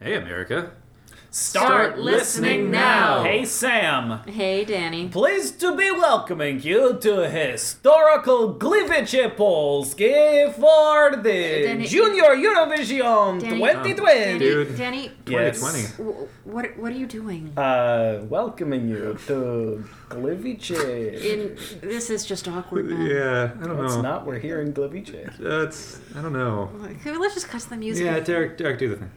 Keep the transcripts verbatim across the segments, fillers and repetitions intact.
Hey, America. Start, Start listening now. Hey, Sam. Hey, Danny. Pleased to be welcoming you to historical Gliwice Polski for the Danny- Junior Eurovision Danny- twenty Danny, twenty. Dude. Danny, Yes. twenty twenty. w- what what are you doing? Uh, welcoming you to Gliwice. In this is just awkward, man. Yeah, I don't It's know. not. We're here in Gliwice. That's, I don't know. Okay, let's just cut to the music. Yeah, Derek, Derek, do the thing.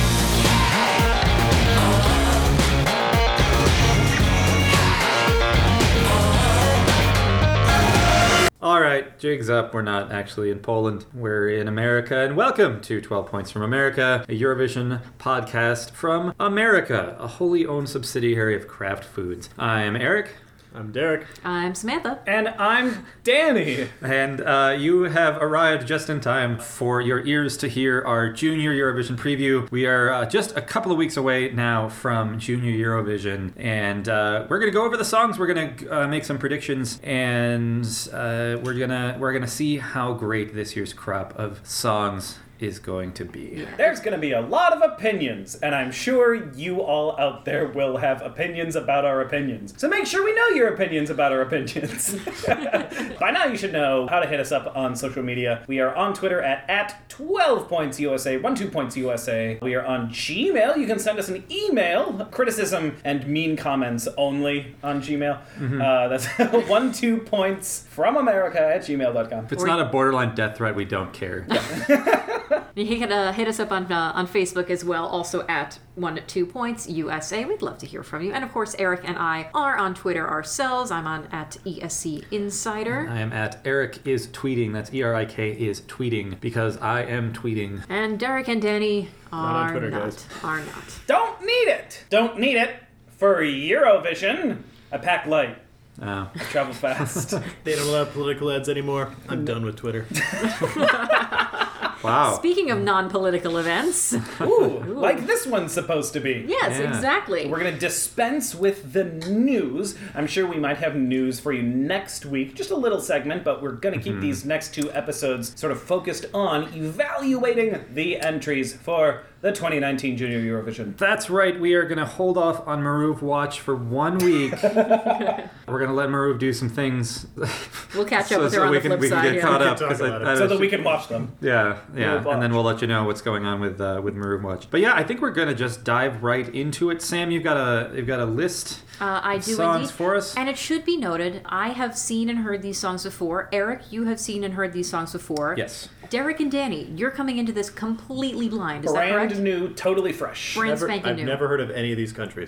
All right, jig's up. We're not actually in Poland. We're in America. And welcome to twelve Points from America, a Eurovision podcast from America, a wholly owned subsidiary of Kraft Foods. I'm Eric. I'm Derek. I'm Samantha. And I'm Danny. And uh, you have arrived just in time for your ears to hear our Junior Eurovision preview. We are uh, just a couple of weeks away now from Junior Eurovision, and uh, we're gonna go over the songs. We're gonna uh, make some predictions, and uh, we're gonna we're gonna see how great this year's crop of songs is going to be. There's going to be a lot of opinions, and I'm sure you all out there will have opinions about our opinions. So make sure we know your opinions about our opinions. By now you should know how to hit us up on social media. We are on Twitter at, at twelve points U S A, twelve points U S A. We are on Gmail. You can send us an email, criticism and mean comments only on Gmail. Mm-hmm. Uh, that's twelve points from America at gmail dot com. If it's Or- not a borderline death threat, we don't care. You can uh, hit us up on uh, on Facebook as well, also at one to two points U S A. We'd love to hear from you. And of course, Eric and I are on Twitter ourselves. I'm on at E S C Insider. I am at Eric is tweeting. That's E R I K is tweeting because I am tweeting. And Derek and Danny Not on are Twitter, not. guys. Are not. Don't need it. Don't need it for Eurovision. I pack light. Oh. I travel fast. They don't allow political ads anymore. I'm done with Twitter. Wow. Speaking of non-political events, Ooh, like this one's supposed to be. yes, Yeah. exactly. We're going to dispense with the news. I'm sure we might have news for you next week. Just a little segment, but we're going to keep these next two episodes sort of focused on evaluating the entries for the twenty nineteen Junior Eurovision. That's right. We are going to hold off on Maruv Watch for one week. We're going to let Maruv do some things. We'll catch up so, with her so on we the can flip we can side get here. caught We up can talk 'cause I- about it. I So that was- we can watch them. Yeah, yeah, Maruv and then Watch. we'll let you know what's going on with uh, with Maruv Watch. But yeah, I think we're going to just dive right into it. Sam, you've got a you've got a list Uh, I of do songs indeed. for us. And it should be noted, I have seen and heard these songs before. Eric, you have seen and heard these songs before. Yes. Derek and Danny, you're coming into this completely blind. Is that Brand correct? new, totally fresh. Brand Never, spanking I've new. never heard of any of these countries.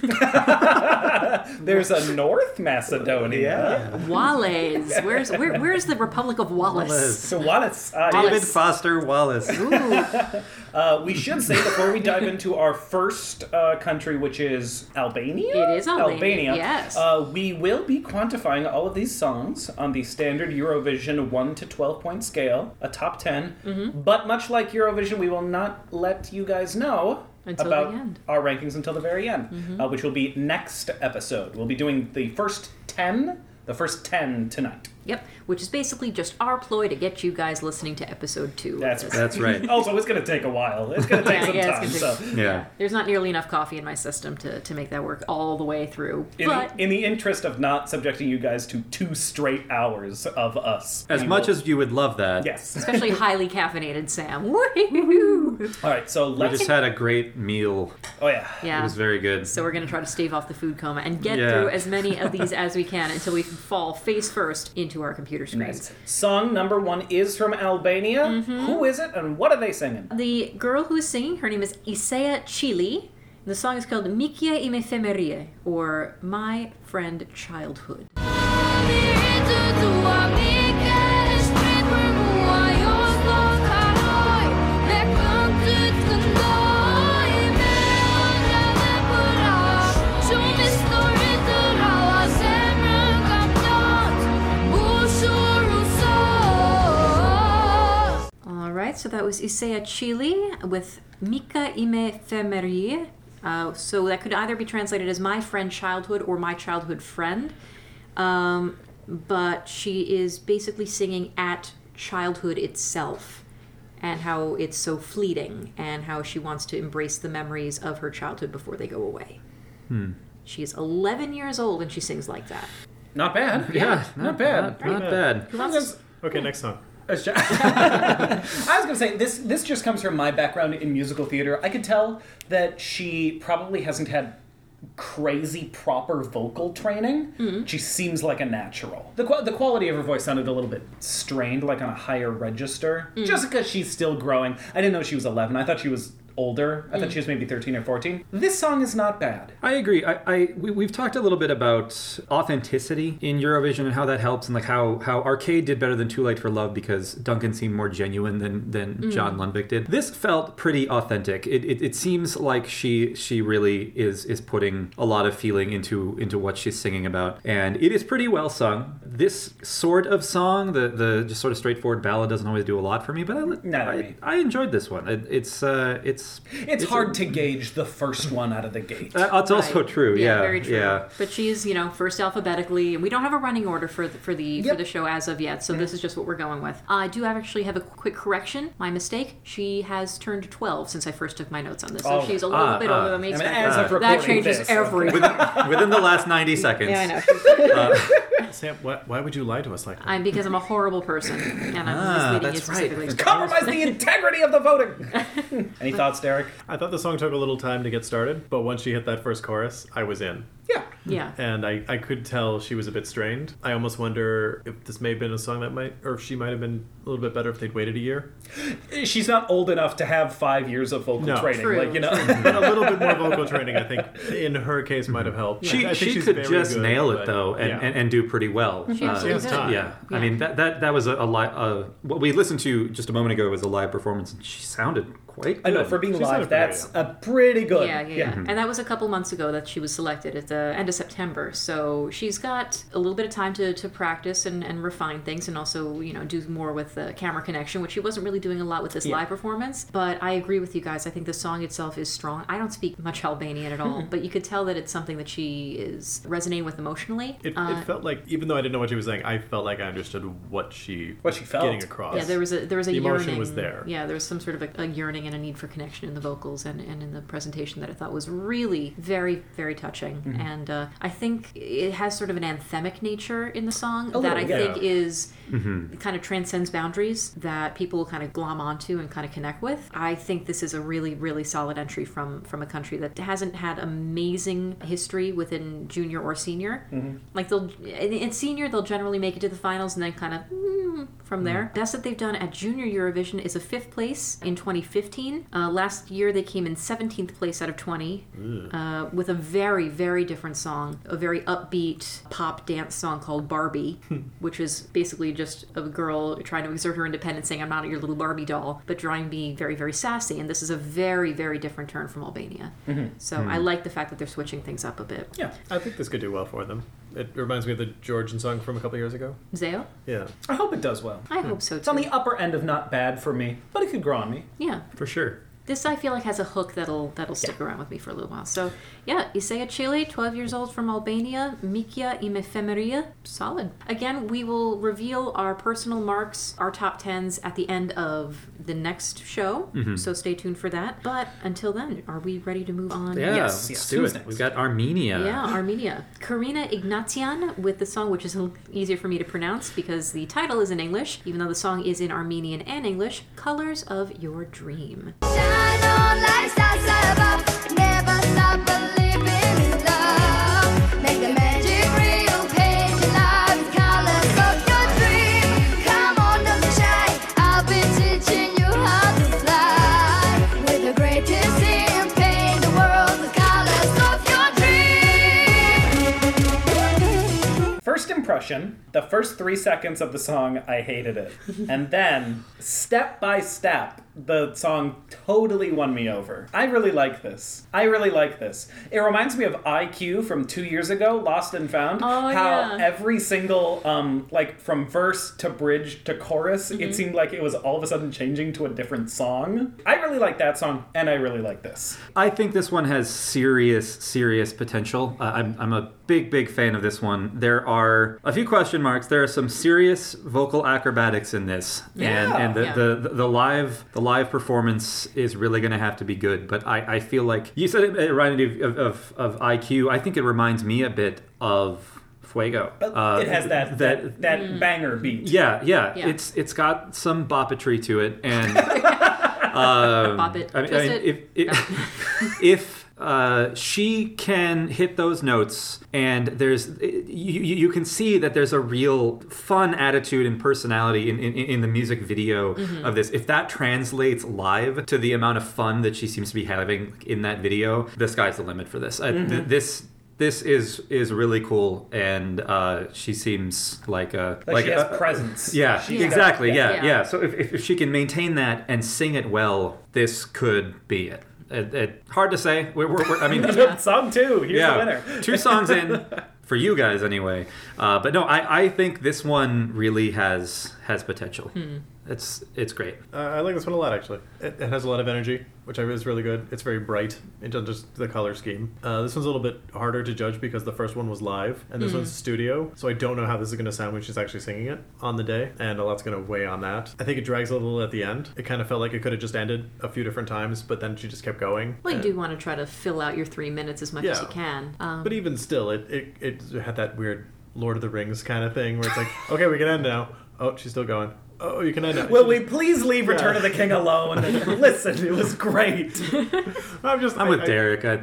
There's a North Macedonia. Wallace. Where's where, where's the Republic of Wallace? Wallace. So Wallace. Uh, Wallace. David Foster Wallace. Ooh. Uh, we should say before we dive into our first uh, country, which is Albania. It is Albania, yes. Uh, we will be quantifying all of these songs on the standard Eurovision one to twelve point scale, a top ten. Mm-hmm. But much like Eurovision, we will not let you guys know Until about the end. our rankings until the very end, Mm-hmm. uh, which will be next episode. We'll be doing the first ten, the first ten tonight. Yep. Which is basically just our ploy to get you guys listening to episode two. That's That's right. Also, it's going to take a while. It's going to take Yeah, some yeah, time. it's So. gonna take- Yeah. There's not nearly enough coffee in my system to, to make that work all the way through. In, but the, in the interest of not subjecting you guys to two straight hours of us. As we much will- as you would love that. Yes. especially highly caffeinated Sam. Woo-hoo-hoo. All right, so We let's... just had a great meal. Oh, yeah. Yeah. It was very good. So we're going to try to stave off the food coma and get Yeah. through as many of these as we can until we fall face first into our computer screens. Nice. Song number one is from Albania. Mm-hmm. Who is it and what are they singing? The girl who is singing, her name is Isaiah Chili. The song is called Mikia ime femerie, or My Friend Childhood. Alright, so that was Isaiah Chili with Mika ime femerie. Uh, so that could either be translated as My Friend Childhood or My Childhood Friend. Um, but she is basically singing at childhood itself. and how it's so fleeting, and how she wants to embrace the memories of her childhood before they go away. Hmm. She is eleven years old and she sings like that. Not bad. Yeah, not bad. Not, not bad. Who wants to- Okay, next song. I was going to say, this this just comes from my background in musical theater. I could tell that she probably hasn't had crazy proper vocal training. Mm-hmm. She seems like a natural. The, the quality of her voice sounded a little bit strained, like on a higher register, mm. just because she's still growing. I didn't know she was eleven. I thought she was older. I mm. thought she was maybe thirteen or fourteen. This song is not bad. I agree. I, I we, we've talked a little bit about authenticity in Eurovision and how that helps, and like how, how Arcade did better than Too Late for Love because Duncan seemed more genuine than than mm. John Lundvik did. This felt pretty authentic. It, it it seems like she she really is is putting a lot of feeling into into what she's singing about, and it is pretty well sung. This sort of song, the the just sort of straightforward ballad, doesn't always do a lot for me, but I Not I, me. I enjoyed this one. It, it's uh it's It's, it's hard a, to gauge the first one out of the gate. That's right. Also true. Yeah, yeah, very true. Yeah. But she's, you know, first alphabetically, and we don't have a running order for the, for the yep. for the show as of yet. So mm-hmm. this is just what we're going with. I do actually have a quick correction. My mistake. She has turned twelve since I first took my notes on this. So oh. she's a little uh, bit uh, older than me. I mean, uh, as of that changes this, everything. Within, within the last ninety seconds. Yeah, I know. uh, Sam, why, why would you lie to us like that? I'm because I'm a horrible person, and I'm ah, misleading you that's specifically. right. Compromise the integrity of the voting. Any thoughts, Derek? I thought the song took a little time to get started, but once she hit that first chorus, I was in. Yeah. Yeah. And I, I could tell she was a bit strained. I almost wonder if this may have been a song that might, or if she might have been a little bit better if they'd waited a year. She's not old enough to have five years of vocal No. training. True. Like, you know. But a little bit more vocal training, I think, in her case might have helped. She I think she she's could very just good, nail it but- though, and, yeah. and, and do pretty well. She Uh, absolutely has did. time. yeah. Yeah. I mean that that that was a, a live. Uh, what we listened to just a moment ago was a live performance, and she sounded quite good. I know, for being She live, sounded pretty that's a pretty good. Yeah, yeah, yeah. And that was a couple months ago that she was selected at the end of September. So she's got a little bit of time to, to practice and, and refine things, and also, you know, do more with the camera connection, which she wasn't really doing a lot with this Yeah. live performance. But I agree with you guys. I think the song itself is strong. I don't speak much Albanian at all, but you could tell that it's something that she is resonating with emotionally. It, Uh, it felt like, even though I didn't know what she was saying, I felt like I understood what she What she felt. getting across. Yeah, there was a there was a The emotion yearning. was there. Yeah, there was some sort of a, a yearning and a need for connection in the vocals and, and in the presentation that I thought was really very very touching. Mm-hmm. And uh, I think it has sort of an anthemic nature in the song A that I little, yeah. think is Mm-hmm. kind of transcends boundaries that people kind of glom onto and kind of connect with. I think this is a really really solid entry from from a country that hasn't had amazing history within junior or senior. Mm-hmm. Like they'll in, in senior they'll generally make it to the finals and then kind of mm, from there. Best that they've done at Junior Eurovision is a fifth place in twenty fifteen. Uh, last year they came in seventeenth place out of twenty uh, with a very, very different song. A very upbeat pop dance song called Barbie, which is basically just a girl trying to exert her independence saying, I'm not your little Barbie doll, but trying to be very, very sassy. And this is a very, very different turn from Albania. Mm-hmm. So I like the fact that they're switching things up a bit. Yeah. I think this could do well for them. It reminds me of the Georgian song from a couple years ago. Zeo? Yeah. I hope it does well. I hope so too. It's on the upper end of not bad for me, but it could grow on me. Yeah. for sure. This I feel like has a hook that'll that'll stick around with me for a little while. So yeah, Isaiah Chile, twelve years old from Albania, Mikia im Ephemeria, solid. Again, we will reveal our personal marks, our top tens at the end of the next show. Mm-hmm. So stay tuned for that. But until then, are we ready to move on? Yeah, Yes, let's yes. do Who's it. next? We've got Armenia. Yeah, Armenia. Karina Ignatian with the song, which is a little easier for me to pronounce because the title is in English, even though the song is in Armenian and English, Colors of Your Dream. Shine on like stars above, never stop believing in love. Make the magic real, paint your life with colors of your dream. Come on, don't be shy, I'll be teaching you how to fly. With the greatest in, paint the world with colors of your dream. First impression, the first three seconds of the song, I hated it. And then, step by step, the song totally won me over. I really like this. I really like this. It reminds me of I Q from two years ago, Lost and Found. Oh, how yeah. every single, um, like from verse to bridge to chorus, Mm-hmm. it seemed like it was all of a sudden changing to a different song. I really like that song, and I really like this. I think this one has serious, serious potential. Uh, I'm, I'm a big, big fan of this one. There are a few question marks. There are some serious vocal acrobatics in this, and Yeah. and the, Yeah. the, the live the live performance is really going to have to be good. But I, I feel like you said it, it reminded you of, of of I Q. I think it reminds me a bit of Fuego. But Uh, it has that that, that banger beat. Yeah, yeah, Yeah. It's it's got some boppetry to it, and um, Bop it, I mean, twist I mean, it. if if, if uh, she can hit those notes, and there's you, you you can see that there's a real fun attitude and personality in in, in the music video Mm-hmm. of this. If that translates live to the amount of fun that she seems to be having in that video, the sky's the limit for this. I, th- this. This is is really cool, and uh, she seems like a Like, she has a- presence. yeah, She's got- exactly. yeah, Yeah. yeah, So if, if if she can maintain that and sing it well, this could be it. It, it hard to say. We're, we're, we're, I mean, Song two. Here's the yeah, winner. two songs in for you guys anyway. Uh, but no, I, I think this one really has has potential. It's it's great. Uh, I like this one a lot, actually. It, it has a lot of energy, which I is really good. It's very bright in terms of just the color scheme. Uh, this one's a little bit harder to judge because the first one was live, and this one's studio, so I don't know how this is going to sound when she's actually singing it on the day, and a lot's going to weigh on that. I think it drags a little at the end. It kind of felt like it could have just ended a few different times, but then she just kept going. Well, you And- do want to try to fill out your three minutes as much as Yeah. you can. Um, But even still, it, it, it had that weird Lord of the Rings kind of thing where it's like, okay, we can end now. Oh, she's still going. Oh, you can end now. Will She we please leave Return Yeah. of the King alone? Listen, it was great. just- I'm just. I'm I- with I- Derek. I,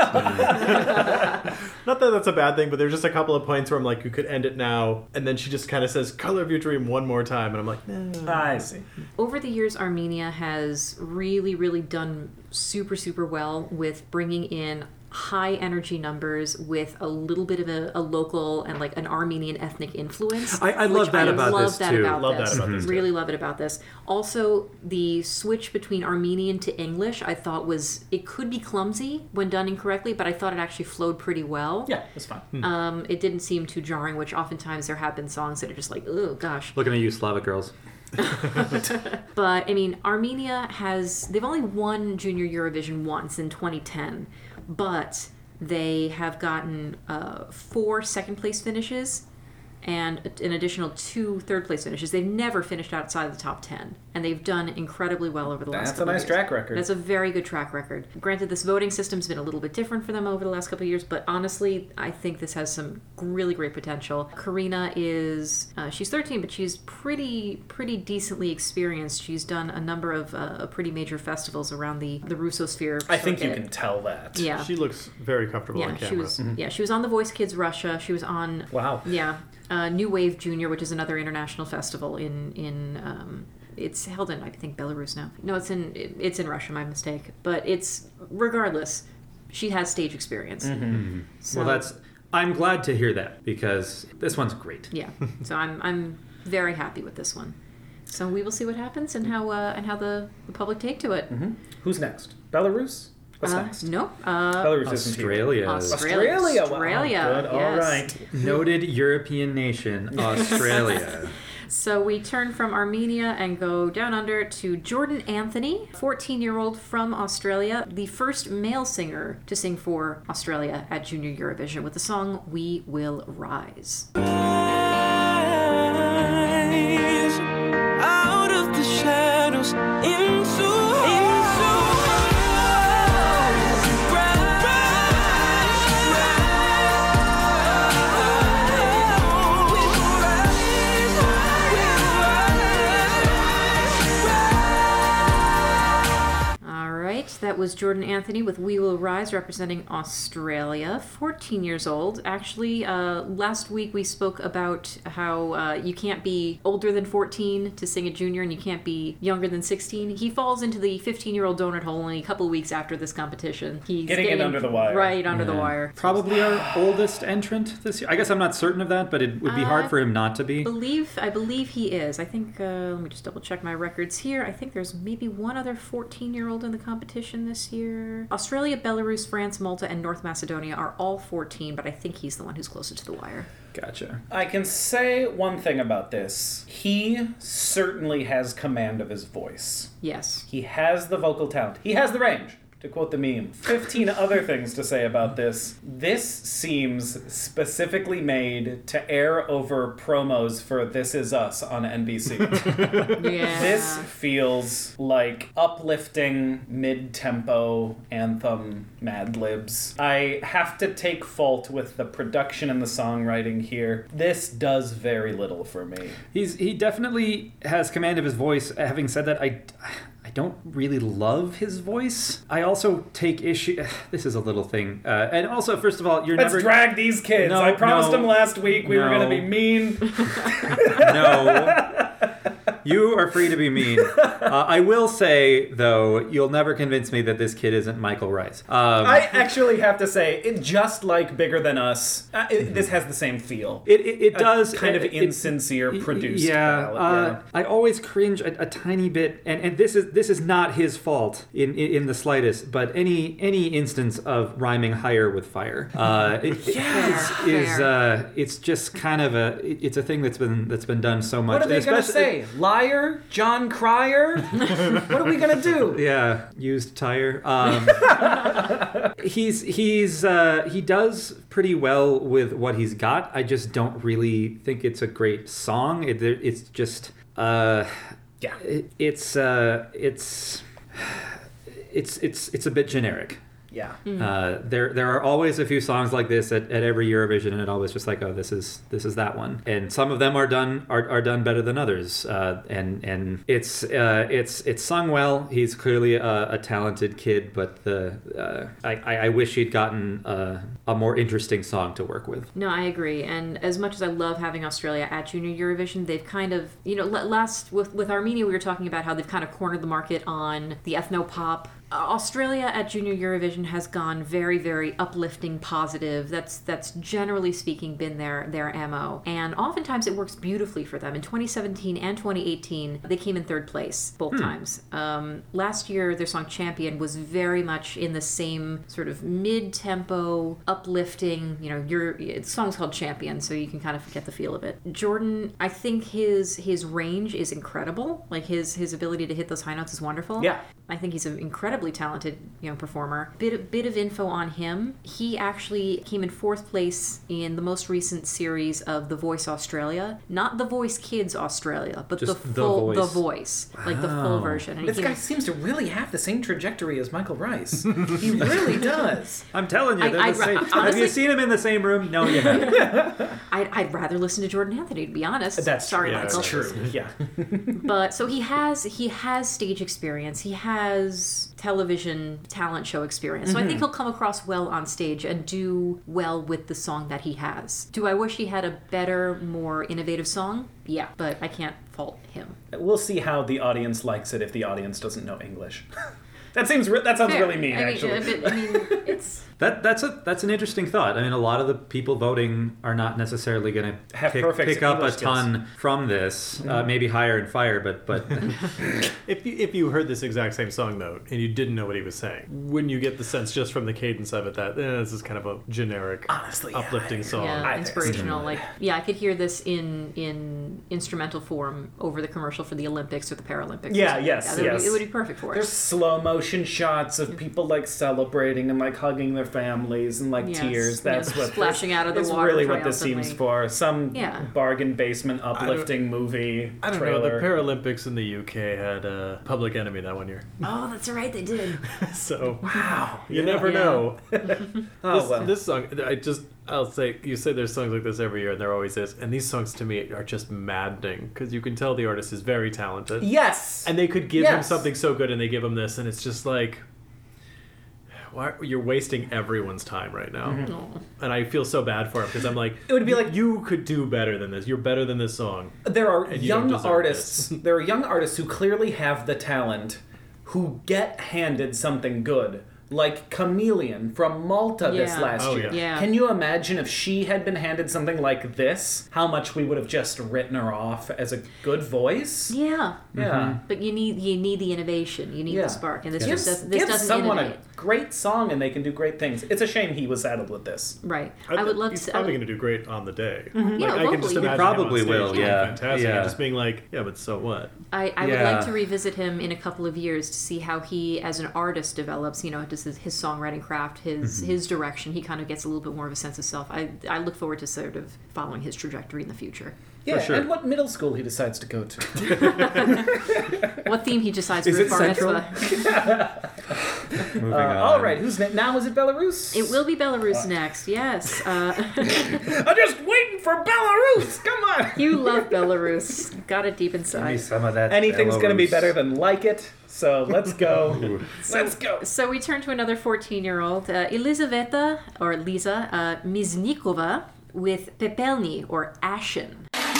Not that that's a bad thing, but there's just a couple of points where I'm like, you could end it now, and then she just kind of says, "Color of your dream" one more time, and I'm like, nah. I see. Over the years, Armenia has really, really done super, super well with bringing in high energy numbers with a little bit of a, a local and like an Armenian ethnic influence. I- I love which that I about love this, that too. About Love that this. about this, too. Really love it about this. Also, the switch between Armenian to English, I thought was it could be clumsy when done incorrectly, but I thought it actually flowed pretty well. Yeah, it's fine. Um, it didn't seem too jarring, which oftentimes there have been songs that are just like, oh gosh. looking at you, Slavic girls. But I mean, Armenia has they've only won Junior Eurovision once in twenty ten, but they have gotten uh, four second place finishes and an additional two third place finishes. They've never finished outside of the top ten, and they've done incredibly well over the last That's a couple nice of years. track record. That's a very good track record. Granted, this voting system's been a little bit different for them over the last couple of years, but honestly, I think this has some really great potential. Karina is, uh, she's thirteen, but she's pretty pretty decently experienced. She's done a number of uh, pretty major festivals around the, the Russosphere. I think you circuit. can tell that. Yeah. She looks very comfortable Yeah, on camera. she was. Yeah, she was on The Voice Kids Russia. She was on. Wow. Yeah, uh, New Wave Junior, which is another international festival in in. Um, it's held in I think Belarus now. No, it's in it's in Russia. My mistake. But it's regardless. She has stage experience. So, Well, that's. I'm glad to hear that because this one's great. yeah. So I'm I'm very happy with this one. So we will see what happens and how uh, and how the, the public take to it. Who's next? Belarus? What's Uh, next? no. Uh, Belarus isn't here. Australia. Australia. Australia. Wow, Australia, good. All yes. right. Noted European nation, Australia. So we turn from Armenia and go down under to Jordan Anthony, fourteen-year-old from Australia, the first male singer to sing for Australia at Junior Eurovision with the song We Will Rise. Out of the shadows into All right, that was was Jordan Anthony with We Will Rise, representing Australia, fourteen years old. Actually, uh, last week we spoke about how uh, you can't be older than fourteen to sing a junior, and you can't be younger than sixteen. He falls into the fifteen-year-old donut hole only a couple of weeks after this competition. He's Getting in under the wire. Right, under the Yeah. wire. Probably our oldest entrant this year. I guess I'm not certain of that, but it would be hard Uh, for him not to be. believe I believe he is. I think uh, let me just double check my records here. I think there's maybe one other fourteen-year-old in the competition this year. Australia, Belarus, France, Malta, and North Macedonia are all fourteen, but I think he's the one who's closer to the wire. Gotcha. I can say one thing about this. He certainly has command of his voice. Yes. He has the vocal talent. He has the range. To quote the meme. fifteen other things to say about this. This seems specifically made to air over promos for This Is Us on N B C. Yeah. This feels like uplifting mid-tempo anthem Mad Libs. I have to take fault with the production and the songwriting here. This does very little for me. He's he definitely has command of his voice. Having said that, I I don't really love his voice. I also take issue. This is a little thing, uh, and also, first of all, you're Let's never drag these kids. No, I promised no, them last week we were no. going to be mean. no. You are free to be mean. Uh, I will say, though, you'll never convince me that this kid isn't Michael Rice. Um, I actually have to say, it just like Bigger Than Us, uh, it, this has the same feel. It it, it A does kind of it- it- insincere produced Yeah, ballad, uh, yeah. I always cringe a, a tiny bit, and, and this is this is not his fault in, in in the slightest. But any any instance of rhyming higher with fire, uh, it, Yeah, is, is fair. uh, it's just kind of a it- it's a thing that's been that's been done so much. What are they going to especially- say? Liar? John Cryer? What are we going to do? Yeah, used tire. Um, he's he's uh, he does pretty well with what he's got. I just don't really think it's a great song. It, it's just uh, Yeah. it, it's uh, it's it's it's it's a bit generic. Yeah. Uh, there there are always a few songs like this at, at every Eurovision, and it always just like, oh, this is this is that one. And some of them are done are, are done better than others. Uh, and and it's uh, it's it's sung well. He's clearly a, a talented kid, but the uh, I I wish he'd gotten uh, a more interesting song to work with. No, I agree. And as much as I love having Australia at Junior Eurovision, they've kind of, you know, l- last with with Armenia, we were talking about how they've kind of cornered the market on the ethno pop. Australia at Junior Eurovision has gone very, very uplifting, positive. That's that's generally speaking been their their M O, and oftentimes it works beautifully for them. In twenty seventeen and twenty eighteen, they came in third place both times. Um, last year, their song "Champion" was very much in the same sort of mid-tempo, uplifting. You know, your the song's called "Champion," so you can kind of get the feel of it. Jordan, I think his his range is incredible. Like his his ability to hit those high notes is wonderful. Yeah. I think he's an incredibly talented, you know, performer. Bit bit of info on him. He actually came in fourth place in the most recent series of The Voice Australia, not The Voice Kids Australia, but Just the The full Voice. The Voice, like the full Wow. version. And he This came guy in- seems to really have the same trajectory as Michael Rice. He really does. I'm telling you, I- they're I'd the ra- same. Have you honestly- seen him in the same room? No, you haven't. I'd, I'd rather listen to Jordan Anthony, to be honest. That's Sorry, yeah, Michael. that's True. Yeah. But so he has he has stage experience. He has television talent show experience. So I think he'll come across well on stage and do well with the song that he has. Do I wish he had a better, more innovative song? Yeah, but I can't fault him. We'll see how the audience likes it if the audience doesn't know English. That seems re- that sounds Fair. really mean, I mean, actually. a bit- I mean, it's That that's a that's an interesting thought. I mean, a lot of the people voting are not necessarily going to Have pick, perfect pick up a English skills. ton from this. Uh, maybe higher in fire, but but If you, if you heard this exact same song though, and you didn't know what he was saying, wouldn't you get the sense just from the cadence of it that eh, this is kind of a generic, Honestly, yeah, uplifting I- song? yeah, I think inspirational. so. Like, yeah, I could hear this in in instrumental form over the commercial for the Olympics or the Paralympics. or Yeah, something yes, like that. It would be- yes. It would be perfect for There's it. slow motion shots of people like celebrating and like hugging their families and like Yes, tears. That's yes, what splashing this, out of the that's water really what this seems triumphantly. for. Some Yeah. bargain basement uplifting movie I don't trailer. know. The Paralympics in the U K had uh, Public Enemy that one year, Oh, that's right, they did. so Wow. you Yeah. never Yeah. know. Oh, this, well. this song, I just, I'll say, you say there's songs like this every year, and there always is. And these songs to me are just maddening because you can tell the artist is very talented, Yes. and they could give him Yes. something so good, and they give him this, and it's just like, why you're wasting everyone's time right now. Aw. And I feel so bad for him because I'm like, It would be like- you could do better than this. You're better than this song. There are And you don't young deserve artists. this. There are young artists who clearly have the talent, who get handed something good, like Chameleon from Malta this Yeah. last Oh, year. yeah. Yeah. Can you imagine if she had been handed something like this? How much we would have just written her off as a good voice? Yeah. Yeah. But you need you need the innovation. You need Yeah. the spark, and this Give, just does, this give doesn't someone innovate. a great song and they can do great things. It's a shame he was saddled with this. Right. I, would love He's to. I probably would- going to do great on the day. Yeah, Like, I can just vocally, imagine he him probably on stage will, doing yeah. fantastic. Yeah. And just being like, yeah, but so what? I, I would Yeah. like to revisit him in a couple of years to see how he, as an artist, develops. You know, just his, his songwriting craft, his his direction. He kind of gets a little bit more of a sense of self. I I look forward to sort of following his trajectory in the future. Yeah, sure. and what middle school he decides to go to. What theme he decides Is for it bar Central? mitzvah. Moving Uh, on. all right, who's ne- now? Is it Belarus? It will be Belarus next. Yes. Uh, I'm just waiting for Belarus. Come on. you love Belarus. Got it deep Give me inside. some of that. Anything's going to be Belarus. better than Like It. So let's go. let's go. So we turn to another fourteen-year-old, uh, Elizaveta, or Lisa, uh, Miznikova, with Pepelny, or Ashen.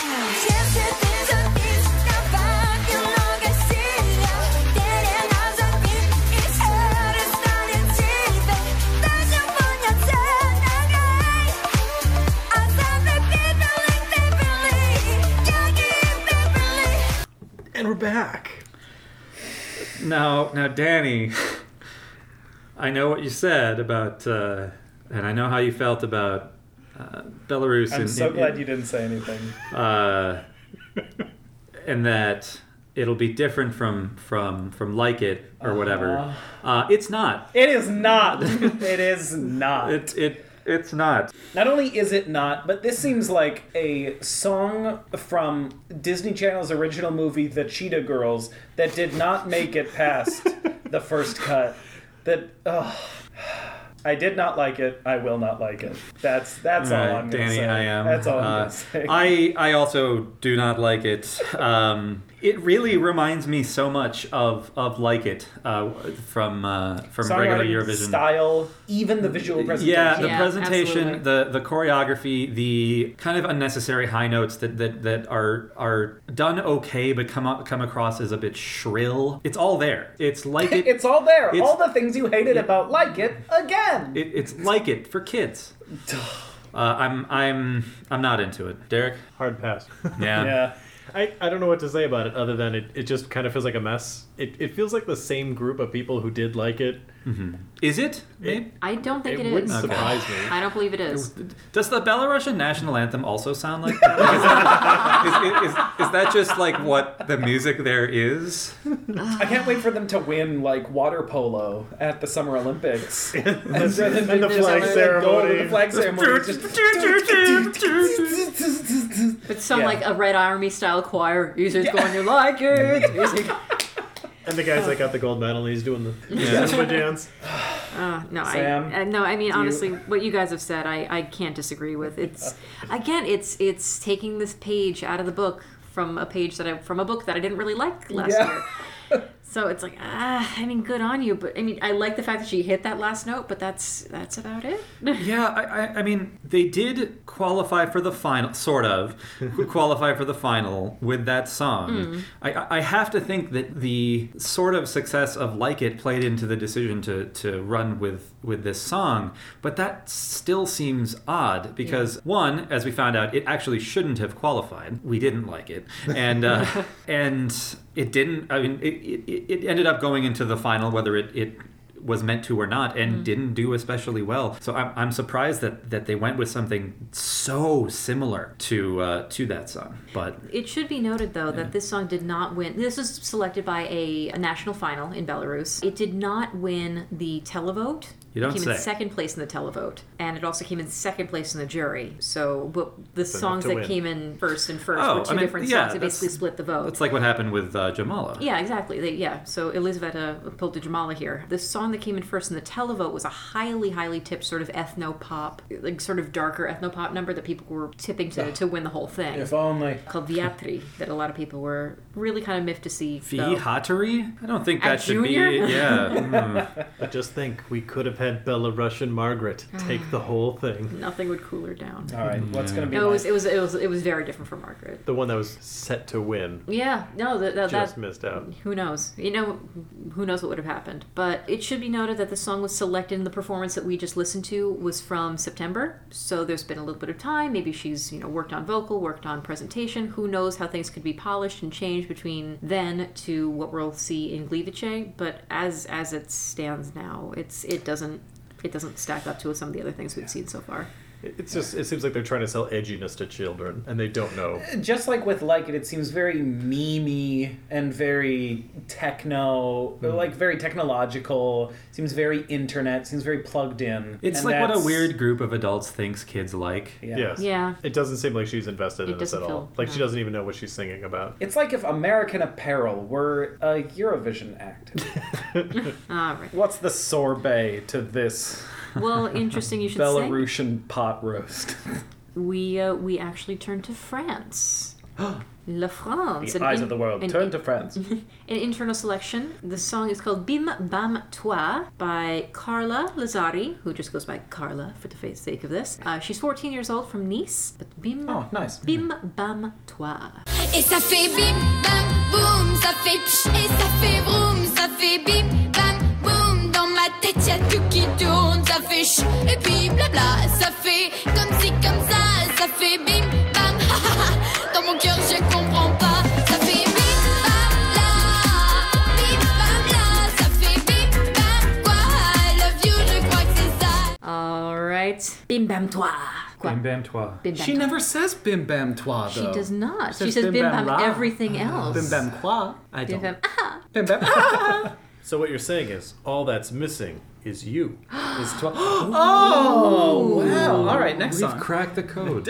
And we're back. Now, now, Danny, I know what you said about, uh, and I know how you felt about uh, Belarus. I'm and, so and- glad you didn't say anything. uh, and that it'll be different from from from Like It or whatever. Uh, it's not. It is not. It is not. It it it's not. Not only is it not, but this seems like a song from Disney Channel's original movie, The Cheetah Girls, that did not make it past the first cut. That, oh, I did not like it. I will not like it. That's that's all, All right, I'm going to Danny, say. I am. That's all I'm Uh, going to say. I I also do not like it. Um, it really reminds me so much of of Like It uh, from uh, from regular Songwriting Eurovision. style, even the visual presentation. Yeah, the Yeah, presentation, absolutely. the the choreography, the kind of unnecessary high notes that, that, that are are done okay but come up, come across as a bit shrill. It's all there. It's like it. It's all there. It's- all the things you hated about Like It, again. it it's like it for kids. Uh, I'm I'm I'm not into it. Derek. Hard pass. Yeah. yeah. I, I don't know what to say about it other than it, it just kind of feels like a mess. It, it feels like the same group of people who did like it. Is it? Maybe? I don't think It it wouldn't is. surprise me. I don't believe it is. Does the Belarusian national anthem also sound like that? Like, is, that is, is, is that just like what the music there is? I can't wait for them to win like water polo at the Summer Olympics. and, and the flag ceremony. The flag ceremony. is just- It's some Yeah. like a Red Army style choir. Usually it's going to like it. Music. And the guy's like got the gold medal and he's doing the Zumba dance. Uh, no, Sam, I, uh, no, I mean you- honestly, what you guys have said, I, I can't disagree with. It's again, it's it's taking this page out of the book from a page that I from a book that I didn't really like last Yeah. year. So it's like, ah, I mean, good on you, but I mean, I like the fact that she hit that last note, but that's that's about it. Yeah, I, I, I mean, they did qualify for the final, sort of, qualify for the final with that song. I I, I have to think that the sort of success of Like It played into the decision to, to run with, with this song, but that still seems odd because, one, as we found out, it actually shouldn't have qualified. We didn't like it. And, uh, and it didn't, I mean, it, it, it ended up going into the final, whether it, it was meant to or not, and didn't do especially well. So I'm, I'm surprised that, that they went with something so similar to uh, to that song. But It should be noted, though, that this song did not win. This was selected by a, a national final in Belarus. It did not win the televote. You don't it came say. in second place in the televote, and it also came in second place in the jury. So, but the enough songs to that win. came in first and first Oh, were two I mean, different yeah, songs. They that's- basically split the vote. that's like what happened with uh, Jamala. Yeah, exactly. They, yeah, so Elizaveta pulled to Jamala here. The song that came in first in the televote was a highly, highly tipped sort of ethno-pop, like sort of darker ethno-pop number that people were tipping to, to win the whole thing. if only. Called Viatri, that a lot of people were really kind of miffed to see. go. Vihatari? I don't think that At should junior? be. Yeah. mm. But just think, we could have had Belarusian Margaret take the whole thing. Nothing would cool her down. All right, what's Yeah. going to be No, it my- was it was it was it was very different from Margaret. The one that was set to win Yeah, no, that that, just that missed out. who knows? You know, who knows what would have happened. But it should be noted that the song was selected in the performance that we just listened to was from September. So there's been a little bit of time. Maybe she's, you know, worked on vocal, worked on presentation. Who knows how things could be polished and changed between then to what we'll see in Gliwice. But as as it stands now, it's it doesn't it doesn't stack up to some of the other things we've seen so far. It's just, it seems like they're trying to sell edginess to children, and they don't know. Just like with Like It, it seems very memey and very techno, like very technological. Seems very internet. Seems very plugged in. It's And like what a that's- weird group of adults thinks kids like. Yeah. Yes. Yeah. It doesn't seem like she's invested It in this at doesn't all. feel- Like, she no. doesn't even know what she's singing about. It's like if American Apparel were a Eurovision act. All right. What's the sorbet to this Well, interesting you should say. Belarusian pot roast? We uh, we actually turn to France. La France. The an eyes in- of the world an- turn to France. An internal selection. The song is called Bim Bam Toi by Carla Lazari, who just goes by Carla for the fa- sake of this. Uh, she's fourteen years old from Nice. But Bim Oh, nice. Bim Bam Toi. Et ça fait bim bam boum, ça fait pch, et ça fait vroom, ça fait bim bam boum. Dans ma tête y'a tout qui tourne, ça fait ch, et puis blabla, ça fait comme ci comme ça, ça fait bim bam, ha ha ha. Dans mon cœur je comprends pas, ça fait bim bam là, bim bam là, ça fait bim bam quoi. I love you, je crois que c'est ça. All right. Bim Bam Toi. Quoi? Bim bam toi. Bim Bam She Toi. never says bim bam toi, She though. does not. She says says bim Bim bam Bam la. everything else. Bim bam quoi? I Bim don't. Bam. Ah. Bim bam. So what you're saying is, all that's missing is you. Is tw- oh, wow. All right, next We've song. cracked the code.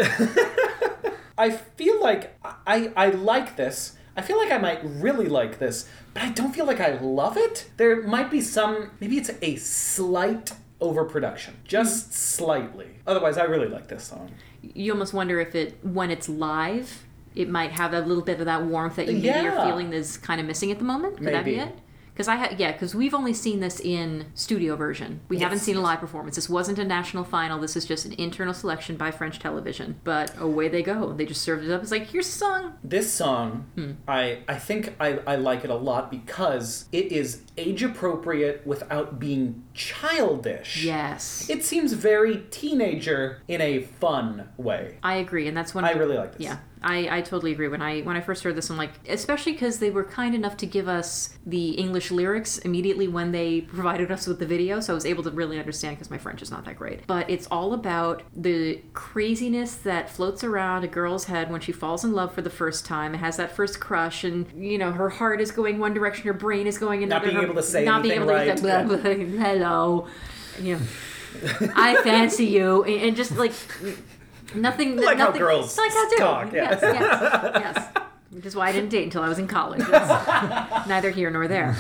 I feel like I, I like this. I feel like I might really like this, but I don't feel like I love it. There might be some, maybe it's a slight overproduction. Just slightly. Otherwise, I really like this song. You almost wonder if it, when it's live, it might have a little bit of that warmth that you maybe Yeah. you're feeling is kind of missing at the moment. Could that be Maybe. it? Because I ha- yeah, because we've only seen this in studio version. We haven't Yes, seen a yes. live performance. This wasn't a national final. This is just an internal selection by French television. But away they go. They just served it up. It's like, here's a song. This song, I, I think I, I like it a lot because it is age appropriate without being childish. Yes, It seems very teenager in a fun way. I agree, and that's when I really like this. Yeah, I, I totally agree. When I when I first heard this, I'm like, especially because they were kind enough to give us the English lyrics immediately when they provided us with the video, so I was able to really understand because my French is not that great. But it's all about the craziness that floats around a girl's head when she falls in love for the first time and has that first crush, and you know her heart is going one direction, her brain is going another. Not being her- able to say not being anything able to right. blah, blah, blah, hello, you know, I fancy you, and, and just like. Nothing. Like how nothing, girls like how do. talk, yeah. Yes, yes, yes. Which is why I didn't date until I was in college. That's neither here nor there.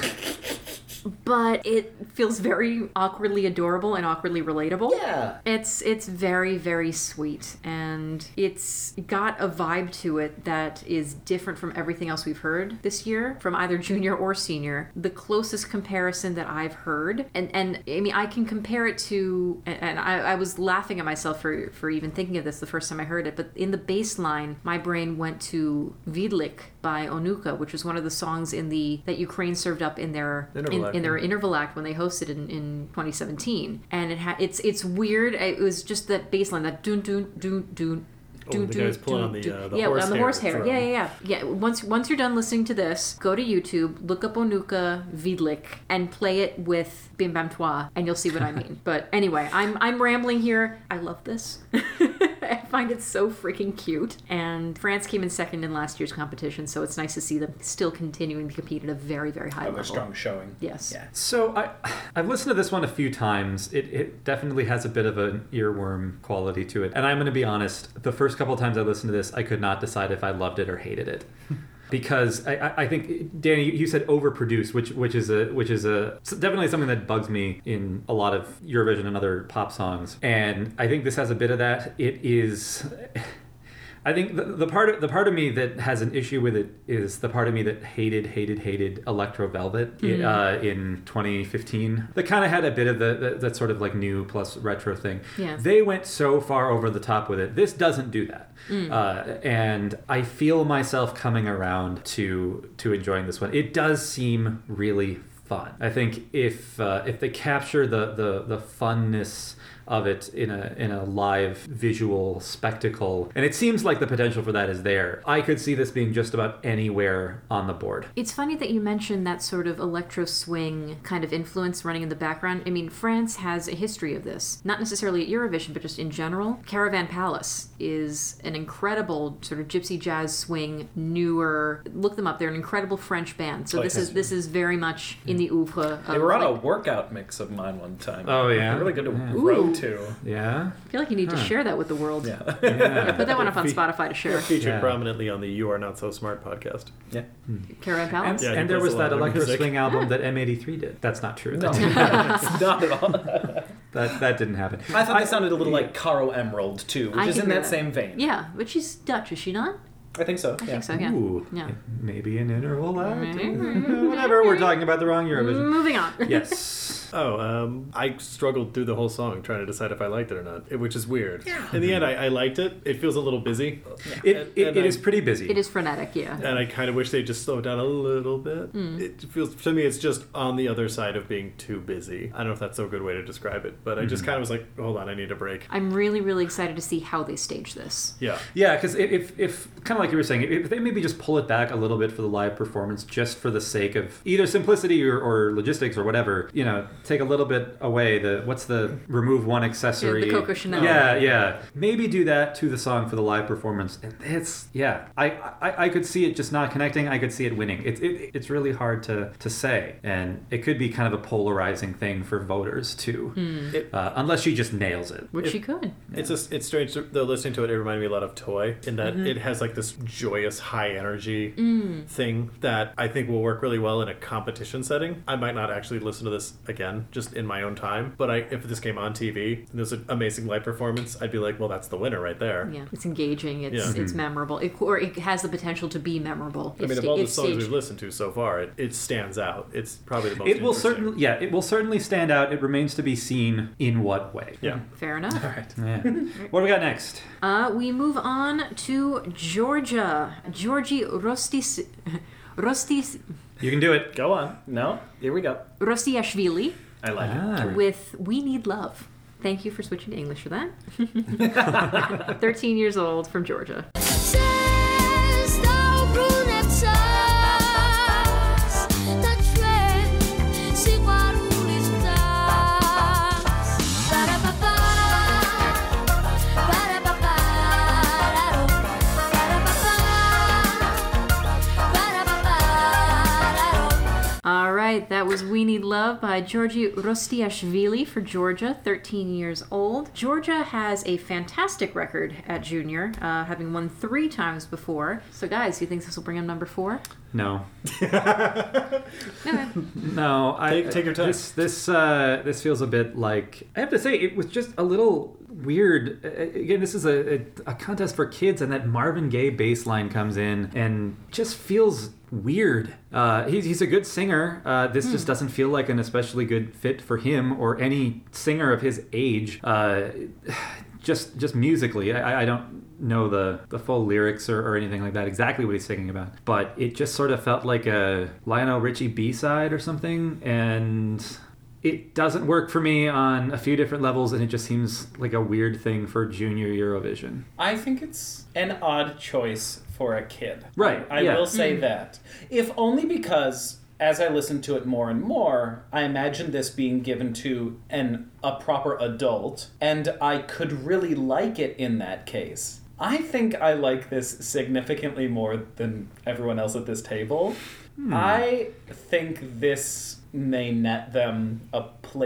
But it feels very awkwardly adorable and awkwardly relatable. Yeah. It's it's very, very sweet, and it's got a vibe to it that is different from everything else we've heard this year, from either junior or senior. The closest comparison that I've heard, and, and I mean, I can compare it to, and, and I, I was laughing at myself for, for even thinking of this the first time I heard it, but in the bass line, my brain went to Vidlik by Onuka, which was one of the songs in the that Ukraine served up in their in, Interval act, in their yeah. interval act when they hosted in, in twenty seventeen, and it had it's it's weird. It was just that bass line, that dun dun dun dun. Oh, dun, the dun, guy's pulling dun, on the, dun. uh, the yeah, horse on the hair horse hair. drum. Yeah, yeah, yeah. Yeah. Once once you're done listening to this, go to YouTube, look up Onuka Vidlik, and play it with Bim Bam Toi, and you'll see what I mean. But anyway, I'm I'm rambling here. I love this. I find it so freaking cute. And France came in second in last year's competition, so it's nice to see them still continuing to compete at a very, very high Have level. a strong showing. Yes. Yeah. So I, I've listened to this one a few times. It, it definitely has a bit of an earworm quality to it. And I'm going to be honest, the first couple of times I listened to this, I could not decide if I loved it or hated it. Because I, I- I think, Danny, you said overproduced, which which is a which is a definitely something that bugs me in a lot of Eurovision and other pop songs. And I think this has a bit of that. It is. I think the, the part the part of me that has an issue with it is the part of me that hated, hated, hated Electro Velvet Mm. uh, in twenty fifteen. That kind of had a bit of the, the that sort of like new plus retro thing. Yeah. They went so far over the top with it. This doesn't do that. Mm. Uh, and I feel myself coming around to to enjoying this one. It does seem really fun. I think if uh, if they capture the, the, the funness of it in a in a live visual spectacle, and it seems like the potential for that is there, I could see this being just about anywhere on the board. It's funny that you mentioned that sort of electro swing kind of influence running in the background. I mean, France has a history of this, not necessarily at Eurovision, but just in general. Caravan Palace is an incredible sort of gypsy jazz swing, newer. Look them up; they're an incredible French band. So Oh, this yes. is this is very much in the oeuvre. Of, They were on a like, workout mix of mine one time. Oh, yeah? They're really good to Yeah. row Ooh. to. Yeah. I feel like you need to Huh. share that with the world. Yeah. Yeah, put that one up on Fe- Spotify to share. Featured Yeah. prominently on the You Are Not So Smart podcast. yeah. Caravan And, Palace. Yeah, he and there plays was a lot that of electro music. swing album that M eighty-three did. That's not true. No, That, not at all. that that didn't happen. I thought they sounded a little like Caro Emerald too, which I is can in hear that same vein. Yeah, but she's Dutch, is she not? I think so. I yeah. think so. Yeah. Ooh, Yeah. maybe an interval act. Mhm. Whatever, we're talking about the wrong Eurovision. Moving on. Yes. Oh, um, I struggled through the whole song trying to decide if I liked it or not, it- which is weird. In the end, I, I liked it. It feels a little busy. It, And- it, and it I- is pretty busy. It is frenetic, yeah. And I kind of wish they just slowed down a little bit. Hmm. It feels to me it's just on the other side of being too busy. I don't know if that's a good way to describe it, but I just kind of was like, hold on, I need a break. I'm really, really excited to see how they stage this. Yeah. Yeah, because if, if, kind of like you were saying, if they maybe just pull it back a little bit for the live performance, just for the sake of either simplicity or, or logistics or whatever, you know, take a little bit away the, what's the remove one accessory? Yeah, the Coco Chanel. Yeah, yeah. Maybe do that to the song for the live performance. And it's, yeah, I, I, I could see it just not connecting. I could see it winning. It, it, it's really hard to, to say. And it could be kind of a polarizing thing for voters too, Hmm. uh, unless she just nails it. Which If- she could. It's just it's strange to- though listening to it. It reminded me a lot of Toy in that Mm-hmm. it has like this joyous high energy Mm. thing that I think will work really well in a competition setting. I might not actually listen to this again just in my own time, but I if this came on T V and there's an amazing live performance, I'd be like, well, that's the winner right there. Yeah, it's engaging. It's Yeah. it's memorable. It, or it has the potential to be memorable. I mean, It's of sta- all the it's songs staged. we've listened to so far, it, it stands out. It's probably the most. It will interesting. certainly, yeah, it will certainly stand out. It remains to be seen in what way. Yeah. Fair enough. All right. Yeah. What do we got next? Uh, we move on to Georgia. Georgie Rostis, Rostis, You can do it. Go on. No, here we go. Rostiashvili I like it. Ah. with We Need Love. Thank you for switching to English for that. thirteen years old from Georgia. Zestal brunet czas na twe siła ulic ptas. Ba-da-ba-ba, ba-da-ba-ba, da-ro. Ba-da-ba-ba, ba-da-ba-ba, da-ro. All right, that was We Need Love by Georgie Rostiashvili for Georgia, thirteen years old. Georgia has a fantastic record at junior, uh, having won three times before. So, guys, do you think this will bring him number four? No. Okay. No. I, Take- take your time. This this uh, this feels a bit like, I have to say, it was just a little weird. Uh, Again, this is a, a, a contest for kids, and that Marvin Gaye bass line comes in and just feels weird. Uh, he's, he's a good singer. Uh, this just doesn't feel like an especially good fit for him or any singer of his age. Uh, just just musically, I, I don't know the, the full lyrics or, or anything like that, exactly what he's singing about. But it just sort of felt like a Lionel Richie B-side or something, and it doesn't work for me on a few different levels, and it just seems like a weird thing for junior Eurovision. I think it's an odd choice for a kid. Right, I yeah. will say that. If only because as I listen to it more and more, I imagine this being given to an a proper adult, and I could really like it in that case. I think I like this significantly more than everyone else at this table. I think this may net them a place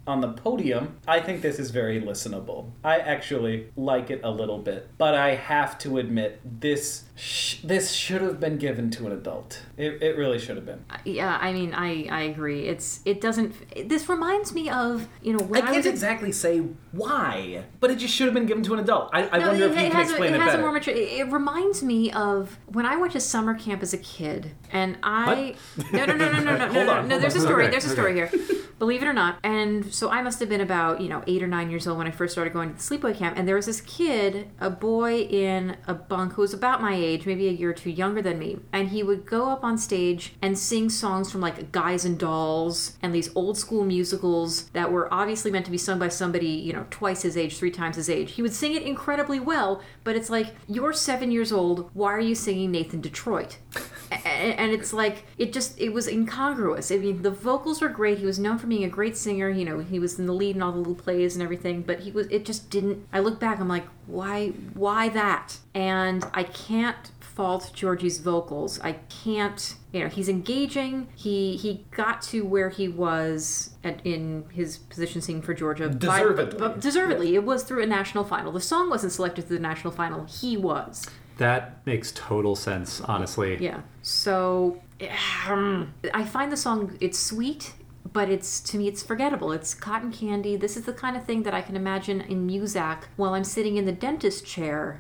on the podium, I think this is very listenable. I actually like it a little bit, but I have to admit this sh- this should have been given to an adult. It, it really should have been. Yeah, I mean, I, I agree. It's it doesn't. This reminds me of you know when I I, can't was a- exactly say why, but it just should have been given to an adult. I, I No, wonder it, if you it can has a, explain it it, has better. a more mature. It, it reminds me of when I went to summer camp as a kid, and I no no no no no no no Hold no, on, no hold there's a on. story Okay, there's a okay. story here. Believe it or not, and so I must have been about you know eight or nine years old when I first started going to the sleepaway camp, and there was this kid, a boy in a bunk who was about my age, maybe a year or two younger than me, and he would go up on stage and sing songs from like Guys and Dolls and these old school musicals that were obviously meant to be sung by somebody you know twice his age, three times his age. He would sing it incredibly well, but it's like, you're seven years old, why are you singing Nathan Detroit? A- and it's like, it just, it was incongruous. I mean, the vocals were great. He was known for being a great singer. You know, he was in the lead in all the little plays and everything, but he was, it just didn't, I look back, I'm like, why, why that? And I can't fault Georgie's vocals. I can't, you know, he's engaging. He he got to where he was at, in his position singing for Georgia. by- Deservedly. but deservedly. It was through a national final. The song wasn't selected through the national final. He was. That makes total sense, honestly. Yeah. So um, I find the song, it's sweet, but it's, to me, it's forgettable. It's cotton candy. This is the kind of thing that I can imagine in Muzak while I'm sitting in the dentist chair.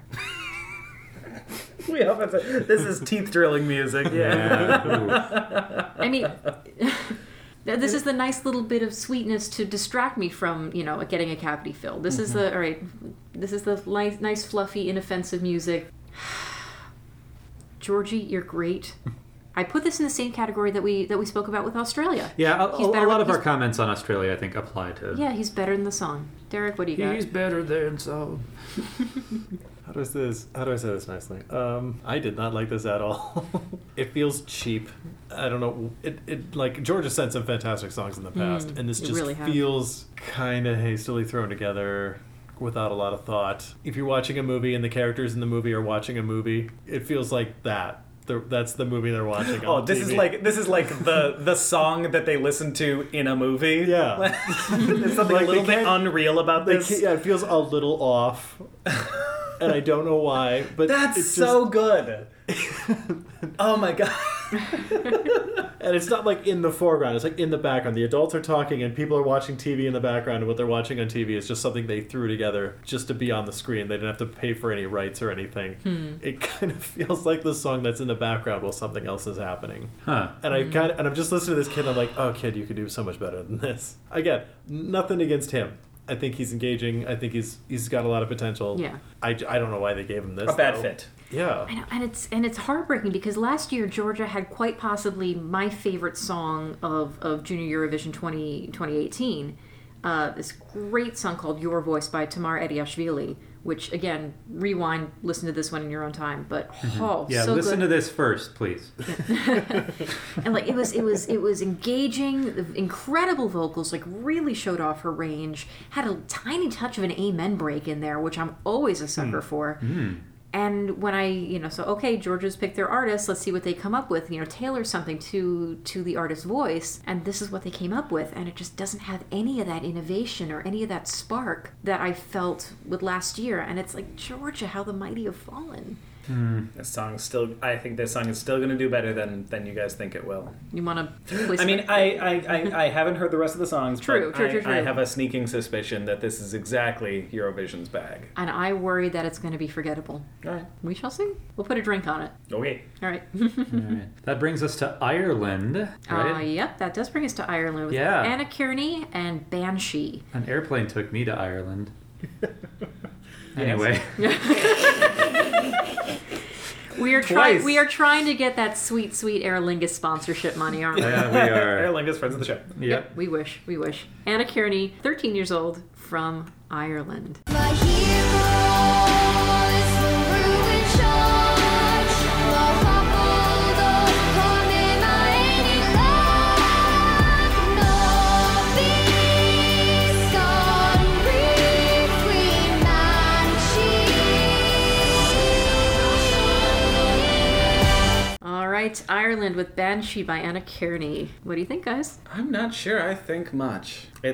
We hope it's a, this is teeth drilling music. Yeah. Yeah. I mean, this is the nice little bit of sweetness to distract me from, you know, getting a cavity filled. This is the, all right, this is the nice, nice, fluffy, inoffensive music. Georgie, you're great. I put this in the same category that we that we spoke about with Australia. Yeah, a, He's a better- lot of our he's- comments on Australia, I think, apply to. Yeah, he's better than the song. Derek, what do you got? He's better than so. How do I say this? How do I say this nicely? Um, I did not like this at all. It feels cheap. I don't know. It, it like Georgia sent some fantastic songs in the past, and this it just really have. feels kind of hastily thrown together without a lot of thought. If you're watching a movie and the characters in the movie are watching a movie, it feels like that. They're, that's the movie they're watching. Oh, on this T V. is like this is like the the song that they listen to in a movie. Yeah. There's something Like, a little they bit can't- unreal about They this. can't- yeah, it feels a little off, and I don't know why. But That's it's so good. Oh my god. And it's not like in the foreground, it's like in the background. The adults are talking and people are watching T V in the background, and what they're watching on T V is just something they threw together just to be on the screen. They didn't have to pay for any rights or anything. Hmm. It kind of feels like the song that's in the background while something else is happening. Huh. And I kind of, and I'm just listening to this kid, and I'm like, oh, kid, you could do so much better than this. Again, nothing against him. I think he's engaging. I think he's he's got a lot of potential. Yeah. I, I don't know why they gave him this. A bad though. fit. Yeah. I know, and it's and it's heartbreaking because last year Georgia had quite possibly my favorite song of, of Junior Eurovision twenty, twenty eighteen. Uh, this great song called "Your Voice" by Tamar Ediashvili, which again, rewind, listen to this one in your own time. But oh, Yeah, so listen good. to this first, please. And like it was it was it was engaging, incredible vocals, like really showed off her range. Had a tiny touch of an amen break in there, which I'm always a sucker for. And when I, you know, so okay, Georgia's picked their artist, let's see what they come up with, you know, tailor something to to the artist's voice, and this is what they came up with, and it just doesn't have any of that innovation or any of that spark that I felt with last year, and it's like, Georgia, how the mighty have fallen. This song is still. I think this song is still going to do better than than you guys think it will. You want to place I it- mean, I, I, I, I haven't heard the rest of the songs. True, but true, I, true, true. I have a sneaking suspicion that this is exactly Eurovision's bag. and I worry that it's going to be forgettable. All right. We shall see. We'll put a drink on it. Okay. All right. Alright. That brings us to Ireland, Uh, right? yep, that does bring us to Ireland with Yeah. Anna Kearney and Banshee. An airplane took me to Ireland. Anyway. We are trying. Twice. We are trying to get that sweet, sweet Aer Lingus sponsorship money, aren't we? Yeah, we Aer are. Lingus, friends of the show. Yep. We wish. We wish. Anna Kearney, thirteen years old, from Ireland. My hero is the ruined church, the humbled old coming mighty land. No beast on free Banshee. All right, Ireland with Banshee by Anna Kearney. What do you think, guys? I'm not sure I think much. It's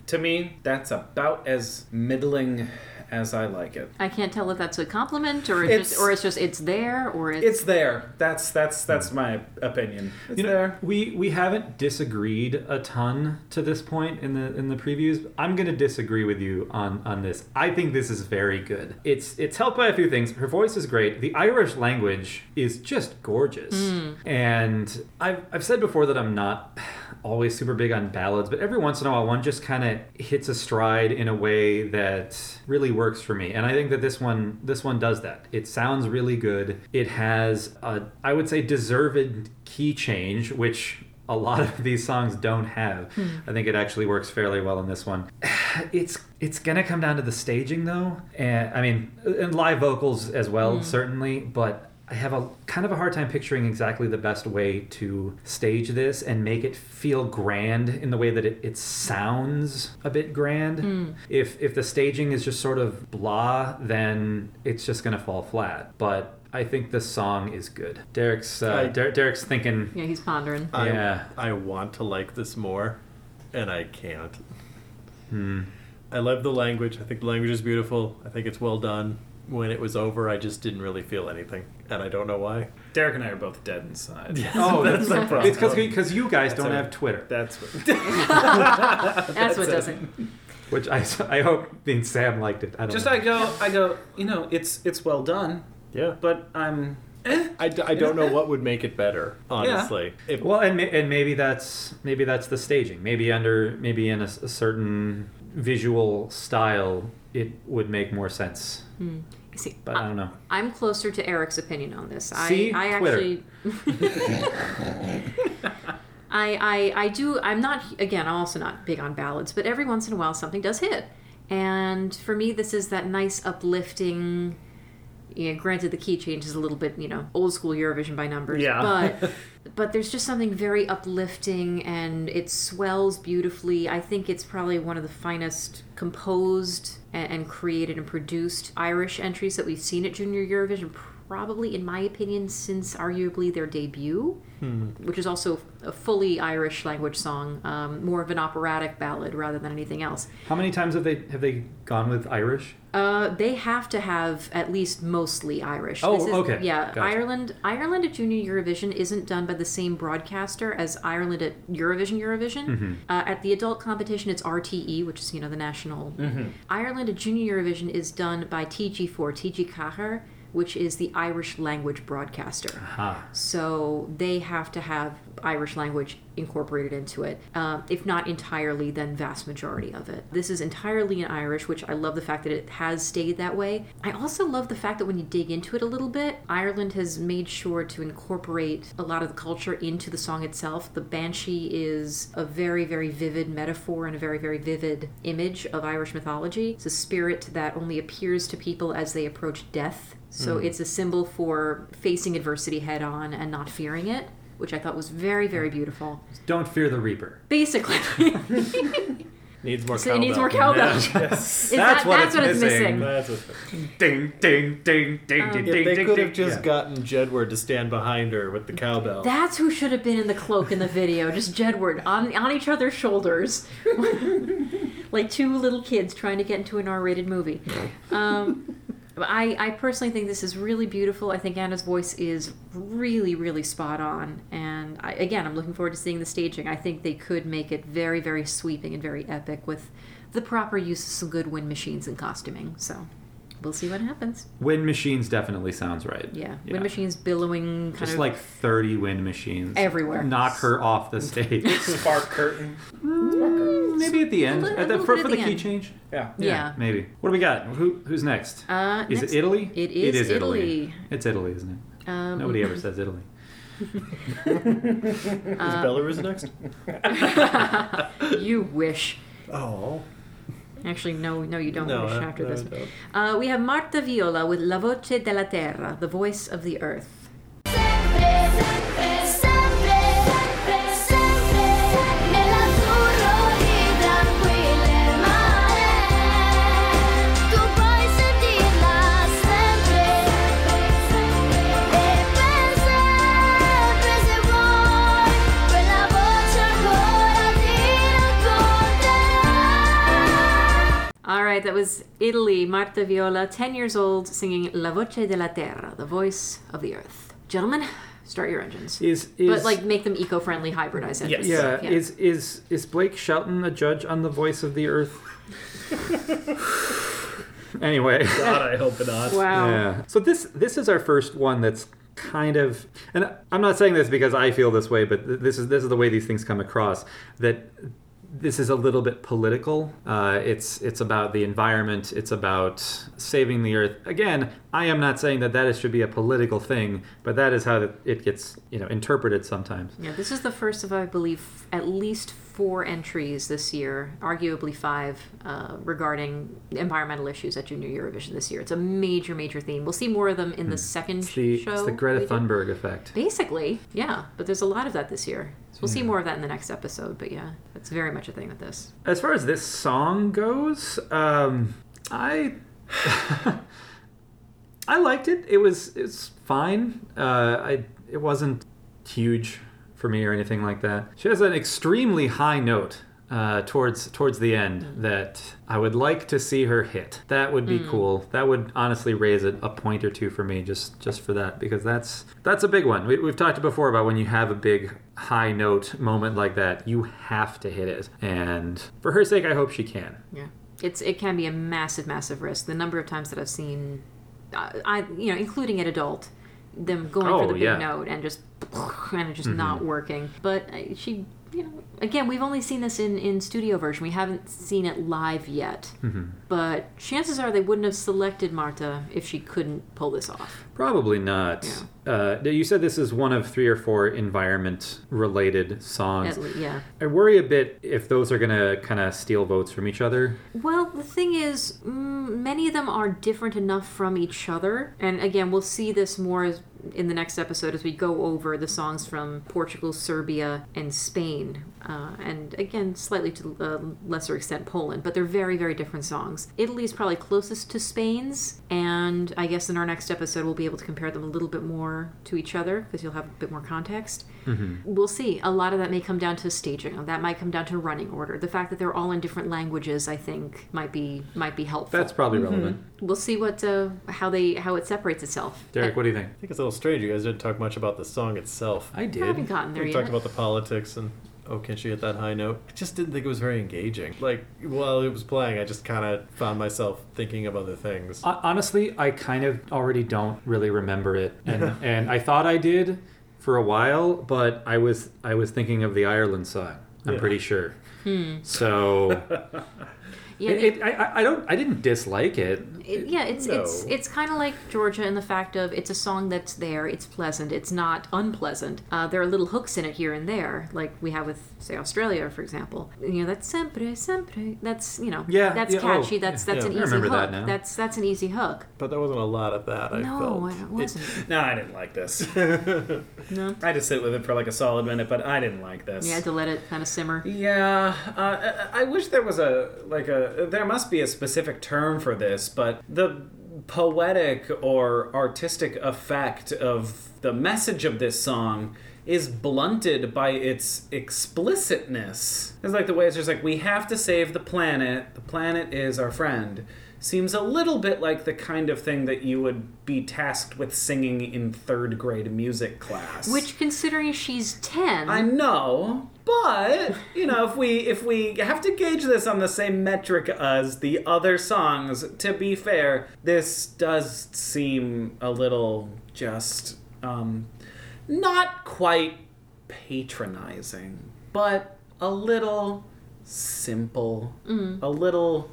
To me, that's about as middling as I like it. I can't tell if that's a compliment or it's, It's- just, or it's just it's there or it's, It's there. That's that's that's my opinion. It's You know, there. we we haven't disagreed a ton to this point in the in the previews. I'm going to disagree with you on on this. I think this is very good. It's it's helped by a few things. Her voice is great. The Irish language is just gorgeous. And I've I've said before that I'm not always super big on ballads, but every once in a while one just kind of hits a stride in a way that really works for me. And I think that this one this one does that. It sounds really good. It has a, I would say, deserved key change, which a lot of these songs don't have. I think it actually works fairly well in this one. It's it's gonna come down to the staging though, and I mean, and live vocals as well, certainly, but I have a kind of a hard time picturing exactly the best way to stage this and make it feel grand in the way that it, it sounds a bit grand. If if the staging is just sort of blah, then it's just gonna fall flat. But I think the song is good. Derek's uh, I- Der- Derek's thinking. yeah, he's pondering. I, Yeah. I want to like this more, and I can't. Hmm. I love the language. I think the language is beautiful. I think it's well done. When it was over, I just didn't really feel anything, and I don't know why. Derek and I are both dead inside. Oh, that's the problem. It's because you guys That's don't a- have Twitter, That's what. That's what does it. which I, I hope means Sam liked it. I don't Just know. I go, I go. You know, it's it's well done, Yeah. but I'm. Eh. I, d- I don't know what would make it better, honestly. If, Well, and ma- and maybe that's maybe that's the staging. Maybe under maybe in a, s- a certain visual style, it would make more sense. You see, But I don't know. I'm closer to Eric's opinion on this. See? I, I Twitter. actually. I, I I do. I'm not again. I'm also not big on ballads, but every once in a while something does hit, and for me this is that nice uplifting. Yeah, granted the key change is a little bit, you know, old school Eurovision by numbers. Yeah. But but there's just something very uplifting and it swells beautifully. I think it's probably one of the finest composed and, and created and produced Irish entries that we've seen at Junior Eurovision, probably in my opinion since arguably their debut, which is also a fully Irish language song, um, more of an operatic ballad rather than anything else. How many times have they have they gone with Irish? Uh, they have to have at least mostly Irish. Oh, This is- okay. Yeah, Gotcha. Ireland. Ireland at Junior Eurovision isn't done by the same broadcaster as Ireland at Eurovision. Eurovision. Mm-hmm. Uh, at the adult competition, it's R T E, which is you know the national. Ireland at Junior Eurovision is done by T G four, T G Cahir, which is the Irish language broadcaster. Ah, So they have to have Irish language incorporated into it. Uh, if not entirely, then vast majority of it. This is entirely in Irish, which I love the fact that it has stayed that way. I also love the fact that when you dig into it a little bit, Ireland has made sure to incorporate a lot of the culture into the song itself. The Banshee is a very, very vivid metaphor and a very, very vivid image of Irish mythology. It's a spirit that only appears to people as they approach death. So it's a symbol for facing adversity head on and not fearing it, which I thought was very, very beautiful. don't fear the Reaper. Basically, needs more so it cowbell. needs more cowbell. Is That's that, what that's it's what it's missing. missing. That's what, Ding ding ding ding Um, ding if ding they ding could ding. have just Yeah. gotten Jedward to stand behind her with the cowbell. That's who should have been in the cloak in the video. Just Jedward on on each other's shoulders, like two little kids trying to get into an R-rated movie. Um, but I I personally think this is really beautiful. I think Anna's voice is really really spot on, and I, again I'm looking forward to seeing the staging. I think they could make it very very sweeping and very epic with the proper use of some good wind machines and costuming. So we'll see what happens. Wind machines definitely sounds right. Yeah, wind machines billowing kind Just of like thirty wind machines everywhere. Knock her off the stage. Spark curtain. Maybe at the end, A li- a at the, little for, bit for at the the key end. change. Yeah. Yeah. maybe. What do we got? Who who's next? Uh, Is next- it Italy? It is, It is Italy. It's Italy, isn't it? Um, Nobody ever says Italy. Is Belarus next? You wish. Oh. Actually, no, no, you don't No, wish I- after no, this. I don't. Uh, we have Marta Viola with La Voce della Terra, the voice of the earth. Sempre, sempre, sempre, sempre nell'azzurro di tranquille mare. Tu puoi sentirla sempre, e per sempre se vuoi, quella voce ancora ti racconterà. was Italy, Marta Viola, ten years old, singing La Voce della Terra, the voice of the earth. Gentlemen, start your engines. Is, is but like make them eco-friendly, hybridized engines. yeah, is is is Blake Shelton a judge on the voice of the earth? Anyway. God, I hope not. Wow. Yeah. So this this is our first one that's kind of, and I'm not saying this because I feel this way, but th- this is this is the way these things come across, that this is a little bit political. Uh, it's it's about the environment. It's about saving the earth. Again, I am not saying that that is, should be a political thing, but that is how it gets, you know, interpreted sometimes. Yeah, this is the first of, I believe, at least four entries this year, arguably five, uh, regarding environmental issues at Junior Eurovision this year. It's a major, major theme. We'll see more of them in the second It's the, show. it's the Greta we do. Thunberg effect. Basically, yeah. But there's a lot of that this year. So we'll see more of that in the next episode. But yeah, it's very much a thing with this. As far as this song goes, um, I I liked it. It was it's fine. Uh, I it wasn't huge for me or anything like that. She has an extremely high note uh, towards towards the end that I would like to see her hit. That would be cool. That would honestly raise it a point or two for me just just for that, because that's that's a big one. We, we've talked before about when you have a big high note moment like that, you have to hit it. And for her sake, I hope she can. Yeah, it's it can be a massive, massive risk. The number of times that I've seen, uh, I you know, including an adult, them going Oh, for the big yeah. note and just and it just not working. But uh, she, you know, again, we've only seen this in in studio version. We haven't seen it live yet. But chances are they wouldn't have selected Marta if she couldn't pull this off. Probably not. Uh, you said this is one of three or four environment-related songs. At le- yeah. I worry a bit if those are going to kind of steal votes from each other. Well, the thing is, mm, many of them are different enough from each other. And again, we'll see this more as, in the next episode as we go over the songs from Portugal, Serbia, and Spain. Uh, and again, slightly to a lesser extent, Poland. But they're very, very different songs. Italy's probably closest to Spain's. And I guess in our next episode, we'll be able to compare them a little bit more to each other because you'll have a bit more context. We'll see. A lot of that may come down to staging. That might come down to running order. The fact that they're all in different languages, I think, might be might be helpful. That's probably relevant. We'll see what uh, how they how it separates itself. Derek, what do you think? I think it's a little strange. You guys didn't talk much about the song itself. I I haven't did. gotten there We yet. talked about the politics and, oh, can she hit that high note? I just didn't think it was very engaging. Like, while it was playing, I just kind of found myself thinking of other things. Hon- Honestly, I kind of already don't really remember it, and and I thought I did for a while, but I was I was thinking of the Ireland song. I'm Yeah. pretty sure. So yeah, it, it, I I- I don't I didn't dislike it. It, yeah, it's No. it's it's kind of like Georgia in the fact of it's a song that's there, it's pleasant, it's not unpleasant. Uh, there are little hooks in it here and there, like we have with say Australia, for example. You know, that's sempre sempre. That's you know, Yeah, that's yeah, oh, catchy. that's yeah, that's yeah. an I easy remember hook. that now. That's that's an easy hook. But there wasn't a lot of that, I no, felt. it wasn't. No, I didn't like this. No, I had to sit with it for like a solid minute, but I didn't like this. you had to let it kind of simmer. Yeah, uh, I I wish there was a like a there must be a specific term for this, but the poetic or artistic effect of the message of this song is blunted by its explicitness. It's like the way it's just like, we have to save the planet, the planet is our friend. Seems a little bit like the kind of thing that you would be tasked with singing in third grade music class. Which, considering she's ten, I know, but you know, if we if we have to gauge this on the same metric as the other songs, to be fair, this does seem a little just um, not quite patronizing, but a little simple, a little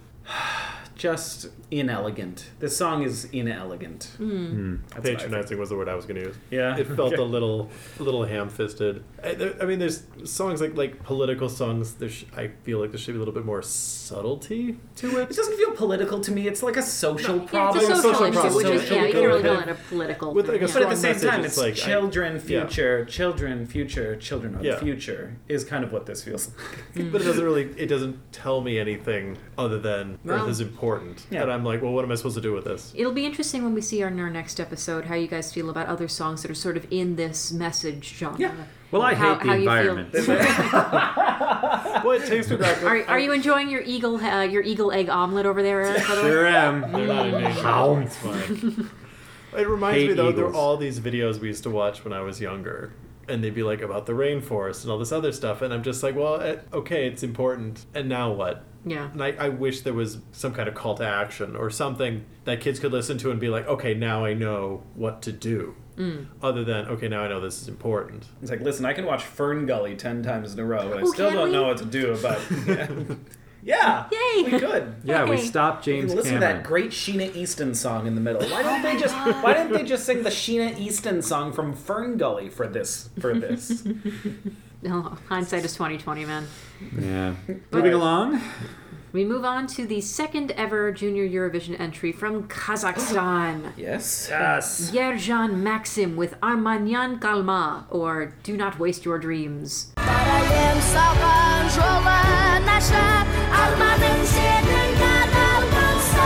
just inelegant. This song is inelegant. That's what I think. Patronizing was the word I was going to use. Yeah? It felt Okay. a little, a little ham-fisted. I, there, I mean, there's songs like like political songs. There, sh- I feel like there should be a little bit more subtlety to it. It doesn't feel political to me. It's like a social yeah, problem. it's a social, social issue, problem. which is Social yeah, you can't really problem. call it a political. With, like, a yeah. But at the strong same time, message, it's it's like, I- children, yeah. future, children, future, children of Yeah. the future is kind of what this feels like. But it doesn't really, it doesn't tell me anything other than Well, Earth is important. yeah. And I'm like, well, what am I supposed to do with this? It'll be interesting when we see our, in our next episode how you guys feel about other songs that are sort of in this message genre. Yeah. Well, I How- hate the how you feel. environment. Well, it tasted like. Are, are you enjoying your eagle uh, your eagle egg omelet over there, Eric? by the way? Sure am. They're not in danger. How? It's fine. It reminds Hate me though, there were eagles. all these videos we used to watch when I was younger, and they'd be like about the rainforest and all this other stuff, and I'm just like, well, eh, okay, it's important, and now what? Yeah. And I, I wish there was some kind of call to action or something that kids could listen to and be like, okay, now I know what to do. Mm. Other than, okay, now I know this is important. It's like, listen, I can watch Fern Gully ten times in a row, but I Oh, still can don't we? know what to do about Yeah. yeah Yay! We could. Yeah, we Hey. stopped You James can listen Cameron. to that great Sheena Easton song in the middle. Why didn't they just Why didn't they just sing the Sheena Easton song from Fern Gully for this for this? Oh, hindsight is twenty twenty, man. Yeah. Moving along. We move on to the second ever Junior Eurovision entry from Kazakhstan. Yes. Yes. Yerjan Maxim with Armanyan Kalma, or Do Not Waste Your Dreams. Бараем салған жолы наша, арманың сенің ғана болса.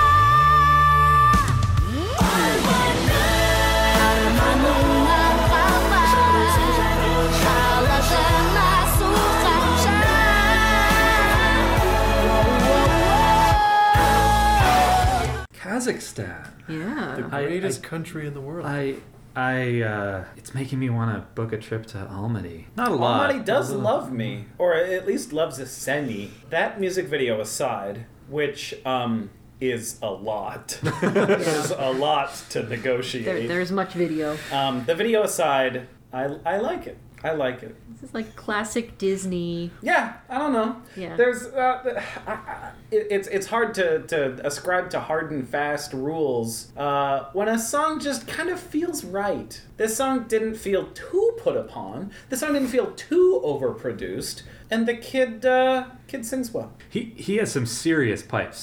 Арманыңнан қалма, қаладыңа суғанша. Kazakhstan. Yeah. The I- greatest I- country in the world. I, I, uh, it's making me want to book a trip to Almaty. Not a lot. Almaty does love me, or at least loves Seni. That music video aside, which um is a lot. There's a lot to negotiate. There, there's much video. Um, the video aside, I I like it. I like it. This is like classic Disney. Yeah, I don't know. Yeah. There's, uh, I, I, it, it's it's hard to, to ascribe to hard and fast rules uh, when a song just kind of feels right. This song didn't feel too put upon. This song didn't feel too overproduced, and the kid uh, kid sings well. He he has some serious pipes,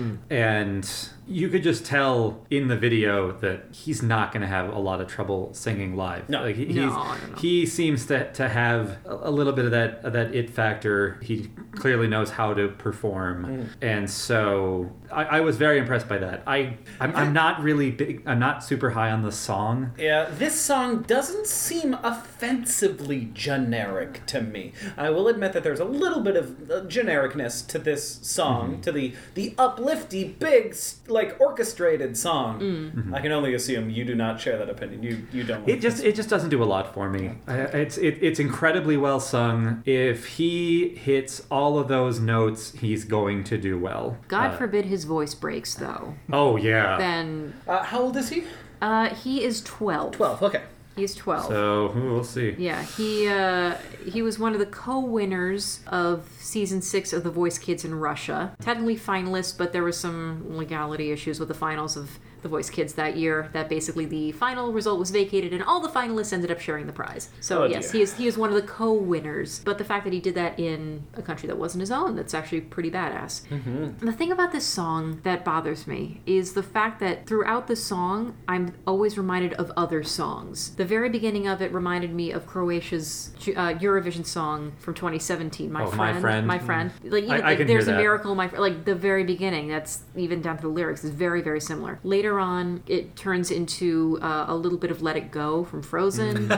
and you could just tell in the video that he's not going to have a lot of trouble singing live. No. like he, No, he's, no, no. he seems to to have a, a little bit of that of that it factor. He clearly knows how to perform, and so I, I was very impressed by that. I I'm, I'm not really big. I'm not super high on the song. Yeah, this song doesn't seem offensively generic to me. I will admit that there's a little bit of uh, genericness to this song, to the the uplifty, big, s- like orchestrated song. I can only assume you do not share that opinion. You you don't. It just it just doesn't do a lot for me. I- It's it, it's incredibly well sung. If he hits all of those notes, he's going to do well. God Uh, forbid his voice breaks, though. Oh yeah. Then Uh, how old is he? uh, he is twelve. Twelve. Okay. He's twelve. So we'll see. Yeah, he uh, he was one of the co-winners of season six of The Voice Kids in Russia. Technically finalist, but there was some legality issues with the finals of The Voice Kids that year. That basically the final result was vacated, and all the finalists ended up sharing the prize. So Oh, yes, dear. he is he is one of the co-winners. But the fact that he did that in a country that wasn't his own, that's actually pretty badass. Mm-hmm. The thing about this song that bothers me is the fact that throughout the song, I'm always reminded of other songs. The very beginning of it reminded me of Croatia's uh, Eurovision song from twenty seventeen, My Oh, My Friend. Friend. My Friend. Like, even, I- I like can hear There's a that. Miracle, My Friend. Like, the very beginning, that's even down to the lyrics, is very, very similar. Later on, it turns into uh, a little bit of Let It Go from Frozen.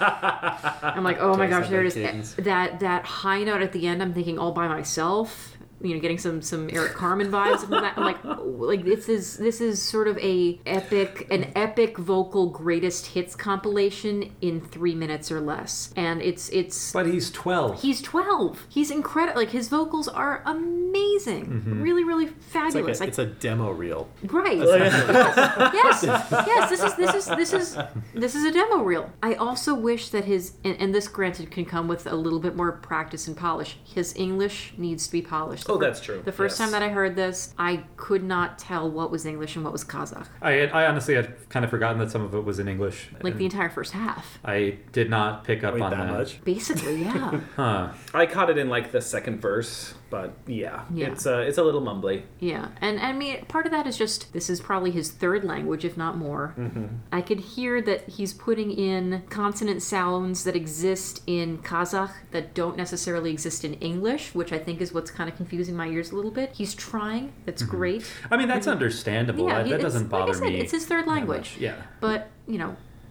I'm like, oh my gosh, there it is. That, that high note at the end, I'm thinking all by myself. You know, getting some some Eric Carmen vibes and that. I'm like, oh, like this is this is sort of a epic an epic vocal greatest hits compilation in three minutes or less, and it's it's. But he's twelve. He's twelve. He's incredible. Like, his vocals are amazing. Really, really It's like fabulous. a, Like, it's a demo reel. right. yes. Yes. This is this is this is this is a demo reel. I also wish that his and, and this granted can come with a little bit more practice and polish. His English needs to be polished. Oh, that's true. The first Yes. time that I heard this, I could not tell what was English and what was Kazakh. I had, I honestly had kind of forgotten that some of it was in English. Like and the entire first half. I did not pick up Wait, on that that. much? Basically, yeah. Huh. I caught it in like the second verse, but yeah, Yeah. it's uh, it's a little mumbly. Yeah, and I mean, part of that is just this is probably his third language, if not more. Mm-hmm. I could hear that he's putting in consonant sounds that exist in Kazakh that don't necessarily exist in English, which I think is what's kind of confusing my ears a little bit. He's trying. That's great. I mean, that's understandable. Yeah, that he- that it's- doesn't like I bother said, me. it's his third that language. much. Yeah. But, you know,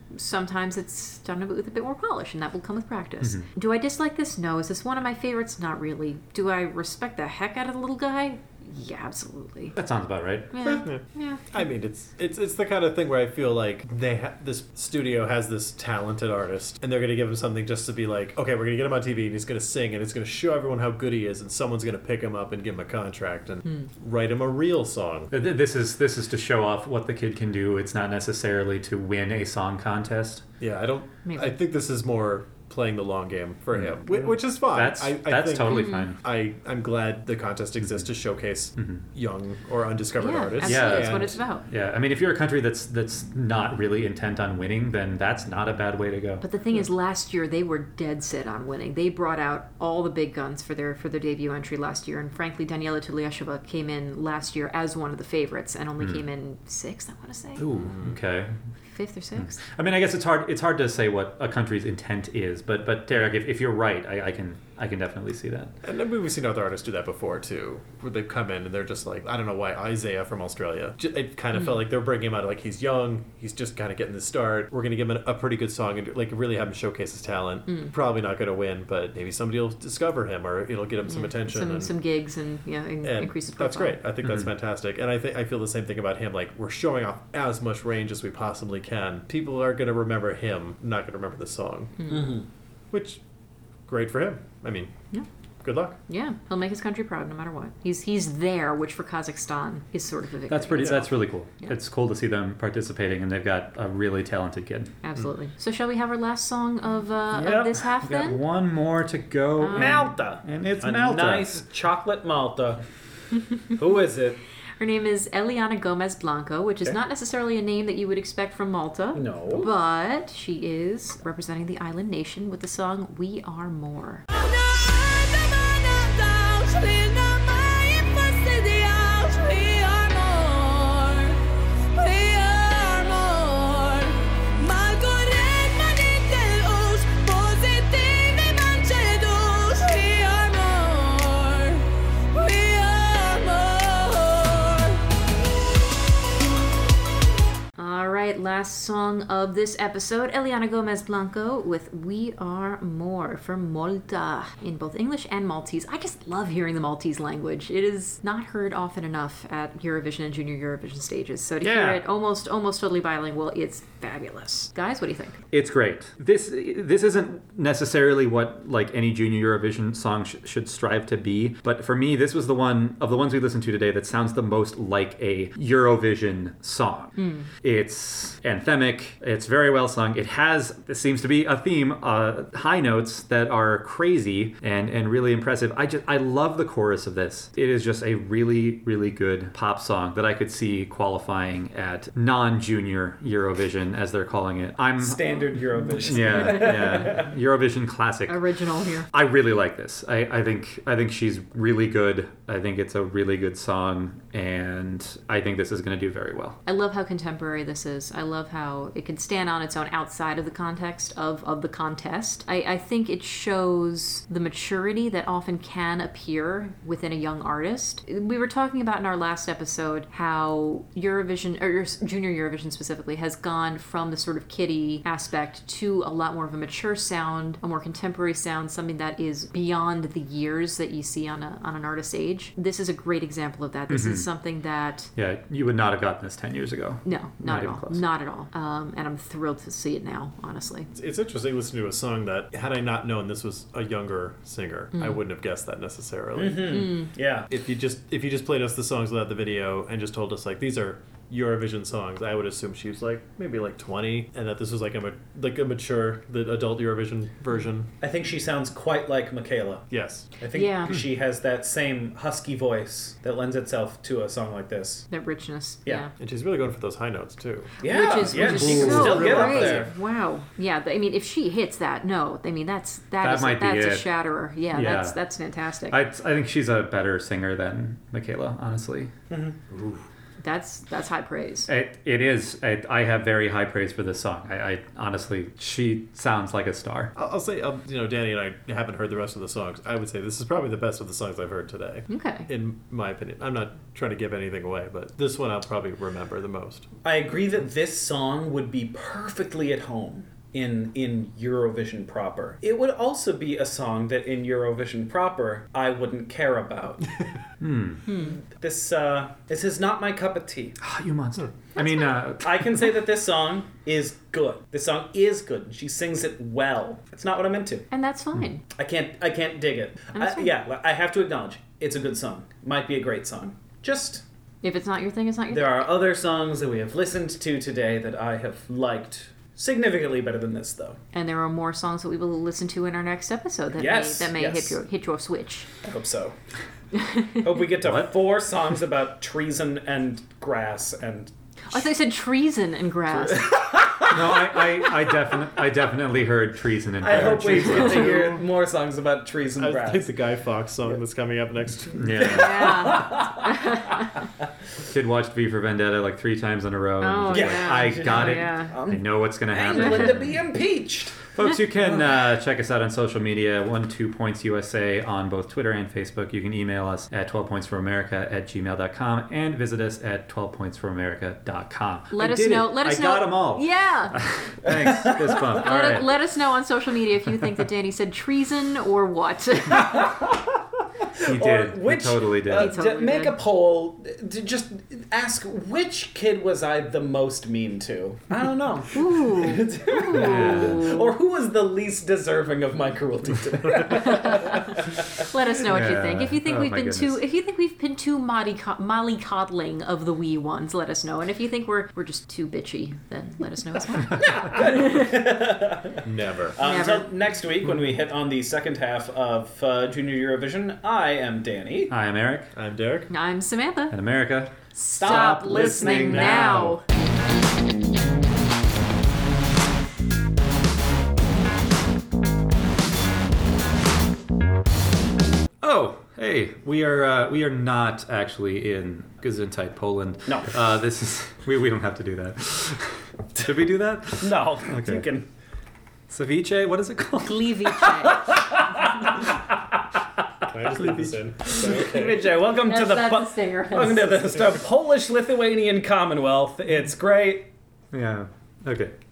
sometimes it's done with a bit more polish, and that will come with practice. Mm-hmm. Do I dislike this? No. Is this one of my favorites? Not really. Do I respect the heck out of the little guy? Yeah, absolutely. That sounds about right. Yeah. Yeah. Yeah. I mean, it's it's it's the kind of thing where I feel like they ha- this studio has this talented artist, and they're going to give him something just to be like, okay, we're going to get him on T V, and he's going to sing, and it's going to show everyone how good he is, and someone's going to pick him up and give him a contract and write him a real song. Th- This is this is to show off what the kid can do. It's not necessarily to win a song contest. Yeah, I don't. Maybe. I think this is more playing the long game for him, whi- which is fine. That's I, I that's think totally fine. I I'm glad the contest exists to showcase young or undiscovered Yeah, artists. absolutely. That's what And- it's about. Yeah, I mean, if you're a country that's that's not really intent on winning, then that's not a bad way to go. But the thing is, last year they were dead set on winning. They brought out all the big guns for their for their debut entry last year, and frankly, Daniela Tuliasheva came in last year as one of the favorites, and only came in sixth. I want to say Ooh, okay. fifth or sixth. I mean, I guess it's hard. It's hard to say what a country's intent is, but but Derek, if, if you're right, I, I can I can definitely see that. And then we've seen other artists do that before too, where they come in and they're just like, I don't know why Isaiah from Australia. Ju- It kind of felt like they're bringing him out like he's young, he's just kind of getting the start. We're gonna give him a, a pretty good song and like really have him showcase his talent. Probably not gonna win, but maybe somebody will discover him or it'll get him some Yeah, attention. some and, some gigs, and yeah, in- and increase his profile. that's great. I think that's fantastic, and I think I feel the same thing about him. Like we're showing off as much range as we possibly can. People are gonna remember him, not gonna remember the song, which great for him. I mean, Yeah. good luck. Yeah, he'll make his country proud no matter what. He's he's there, which for Kazakhstan is sort of a victory. That's pretty. That's really cool. Yeah. It's cool to see them participating, and they've got a really talented kid. Absolutely. So shall we have our last song of uh, Yep. of this half We've got then? one more to go. Um, Malta. And it's a Malta. nice chocolate Malta. Who is it? Her name is Eliana Gomez Blanco, which is Okay. not necessarily a name that you would expect from Malta. No. But she is representing the island nation with the song We Are More. All right, last song of this episode, Eliana Gomez Blanco with We Are More from Malta in both English and Maltese. I just love hearing the Maltese language. It is not heard often enough at Eurovision and Junior Eurovision stages. So to hear Yeah. it almost almost totally bilingual, it's fabulous. Guys, what do you think? It's great. This this isn't necessarily what like any junior Eurovision song sh- should strive to be, but for me, this was the one of the ones we listened to today that sounds the most like a Eurovision song. It's anthemic. It's very well sung. It has, this seems to be a theme, uh, high notes that are crazy and and really impressive. I just I love the chorus of this. It is just a really really good pop song that I could see qualifying at non-junior Eurovision, as they're calling it. I'm Standard Eurovision. yeah, yeah. Eurovision classic. Original here. I really like this. I, I think I think she's really good. I think it's a really good song, and I think this is going to do very well. I love how contemporary this is. I love how it can stand on its own outside of the context of, of the contest. I, I think it shows the maturity that often can appear within a young artist. We were talking about in our last episode how Eurovision, or Junior Eurovision specifically, has gone from the sort of kiddie aspect to a lot more of a mature sound, a more contemporary sound, something that is beyond the years that you see on a on an artist's age. This is a great example of that. This is something that Yeah, you would not have gotten this ten years ago. no, not, Not at even all. close. Not at all. Um, and I'm thrilled to see it now, honestly. It's, it's interesting listening to a song that, had I not known this was a younger singer, I wouldn't have guessed that necessarily. Yeah. If you just if you just played us the songs without the video and just told us like these are Eurovision songs, I would assume she was like maybe like twenty, and that this was like a ma- like a mature, the adult Eurovision version. I think she sounds quite like Michaela. Yes, I think Yeah. she has that same husky voice that lends itself to a song like this. That richness. Yeah. Yeah. and she's really going for those high notes too. Yeah, Which is, yeah, which she is can so still get up great. there. Wow. Yeah. I mean, if she hits that note, I mean, that's that That is might be that's a it. shatterer. Yeah, Yeah. That's that's fantastic. I, I think she's a better singer than Michaela, honestly. that's that's high praise. It, it is. I, I have very high praise for this song. I, I honestly, she sounds like a star. I'll, I'll say, um, you know, Danny and I haven't heard the rest of the songs. I would say this is probably the best of the songs I've heard today. Okay. In my opinion. I'm not trying to give anything away, but this one I'll probably remember the most. I agree that this song would be perfectly at home in in Eurovision proper. It would also be a song that in Eurovision proper I wouldn't care about. Hmm. This uh, this is not my cup of tea. Ah, you monster. I mean, uh, I can say that this song is good. This song is good. She sings it well. It's not what I'm into. And that's fine. I can't I can't dig it. That's I, fine. yeah, I have to acknowledge it's a good song. Might be a great song. Just If it's not your thing, it's not your there thing. are other songs that we have listened to today that I have liked significantly better than this, though. And there are more songs that we will listen to in our next episode that Yes, may, that may yes. hit your hit your switch. I hope so. Hope we get to What? four songs about treason and grass and. I thought you said treason and grass. no, I, I, I, defini- I definitely heard treason and I hope we treason. get to hear more songs about trees and I grass. think the Guy Fawkes song that's coming up next. Yeah. Yeah. Kid watched V for Vendetta like three times in a row. and Oh, was like, yeah. I got Oh, it. yeah. I know what's going to happen. England to be impeached. Folks, you can uh, check us out on social media, one two points U S A on both Twitter and Facebook. You can email us at twelve points for america at gmail dot com and visit us at twelve points for america dot com. Let I us did know. it. Let us I know. got them all. Yeah. Thanks. Fist bump. All Let, right. let us know on social media if you think that Danny said treason or what. He Or did. which, He totally did. uh, He totally to make did. a poll to just ask which kid was I the most mean to? I don't know. Ooh. Yeah. Or who was the least deserving of my cruelty today? Let us know what you Yeah. think. If you think Oh, we've my been goodness. too, if you think we've been too mollyco- mollycoddling of the wee ones, let us know. And if you think we're we're just too bitchy, then let us know as well. Never. Uh, Never. until next week when we hit on the second half of uh, Junior Eurovision, I am Danny. Hi, I'm Eric. I'm Derek. I'm Samantha. And America. Stop listening now. Oh, hey, we are uh, we are not actually in Gesundheit, Poland. No. Uh, this is we, we don't have to do that. Should we do that? No, Okay. you can. Ceviche? What is it called? Gliwice. Can I just leave this in? Okay. Vijay, welcome to That's, the that's po- the stinger. welcome to the, the Polish-Lithuanian Commonwealth. It's great. Yeah. Okay.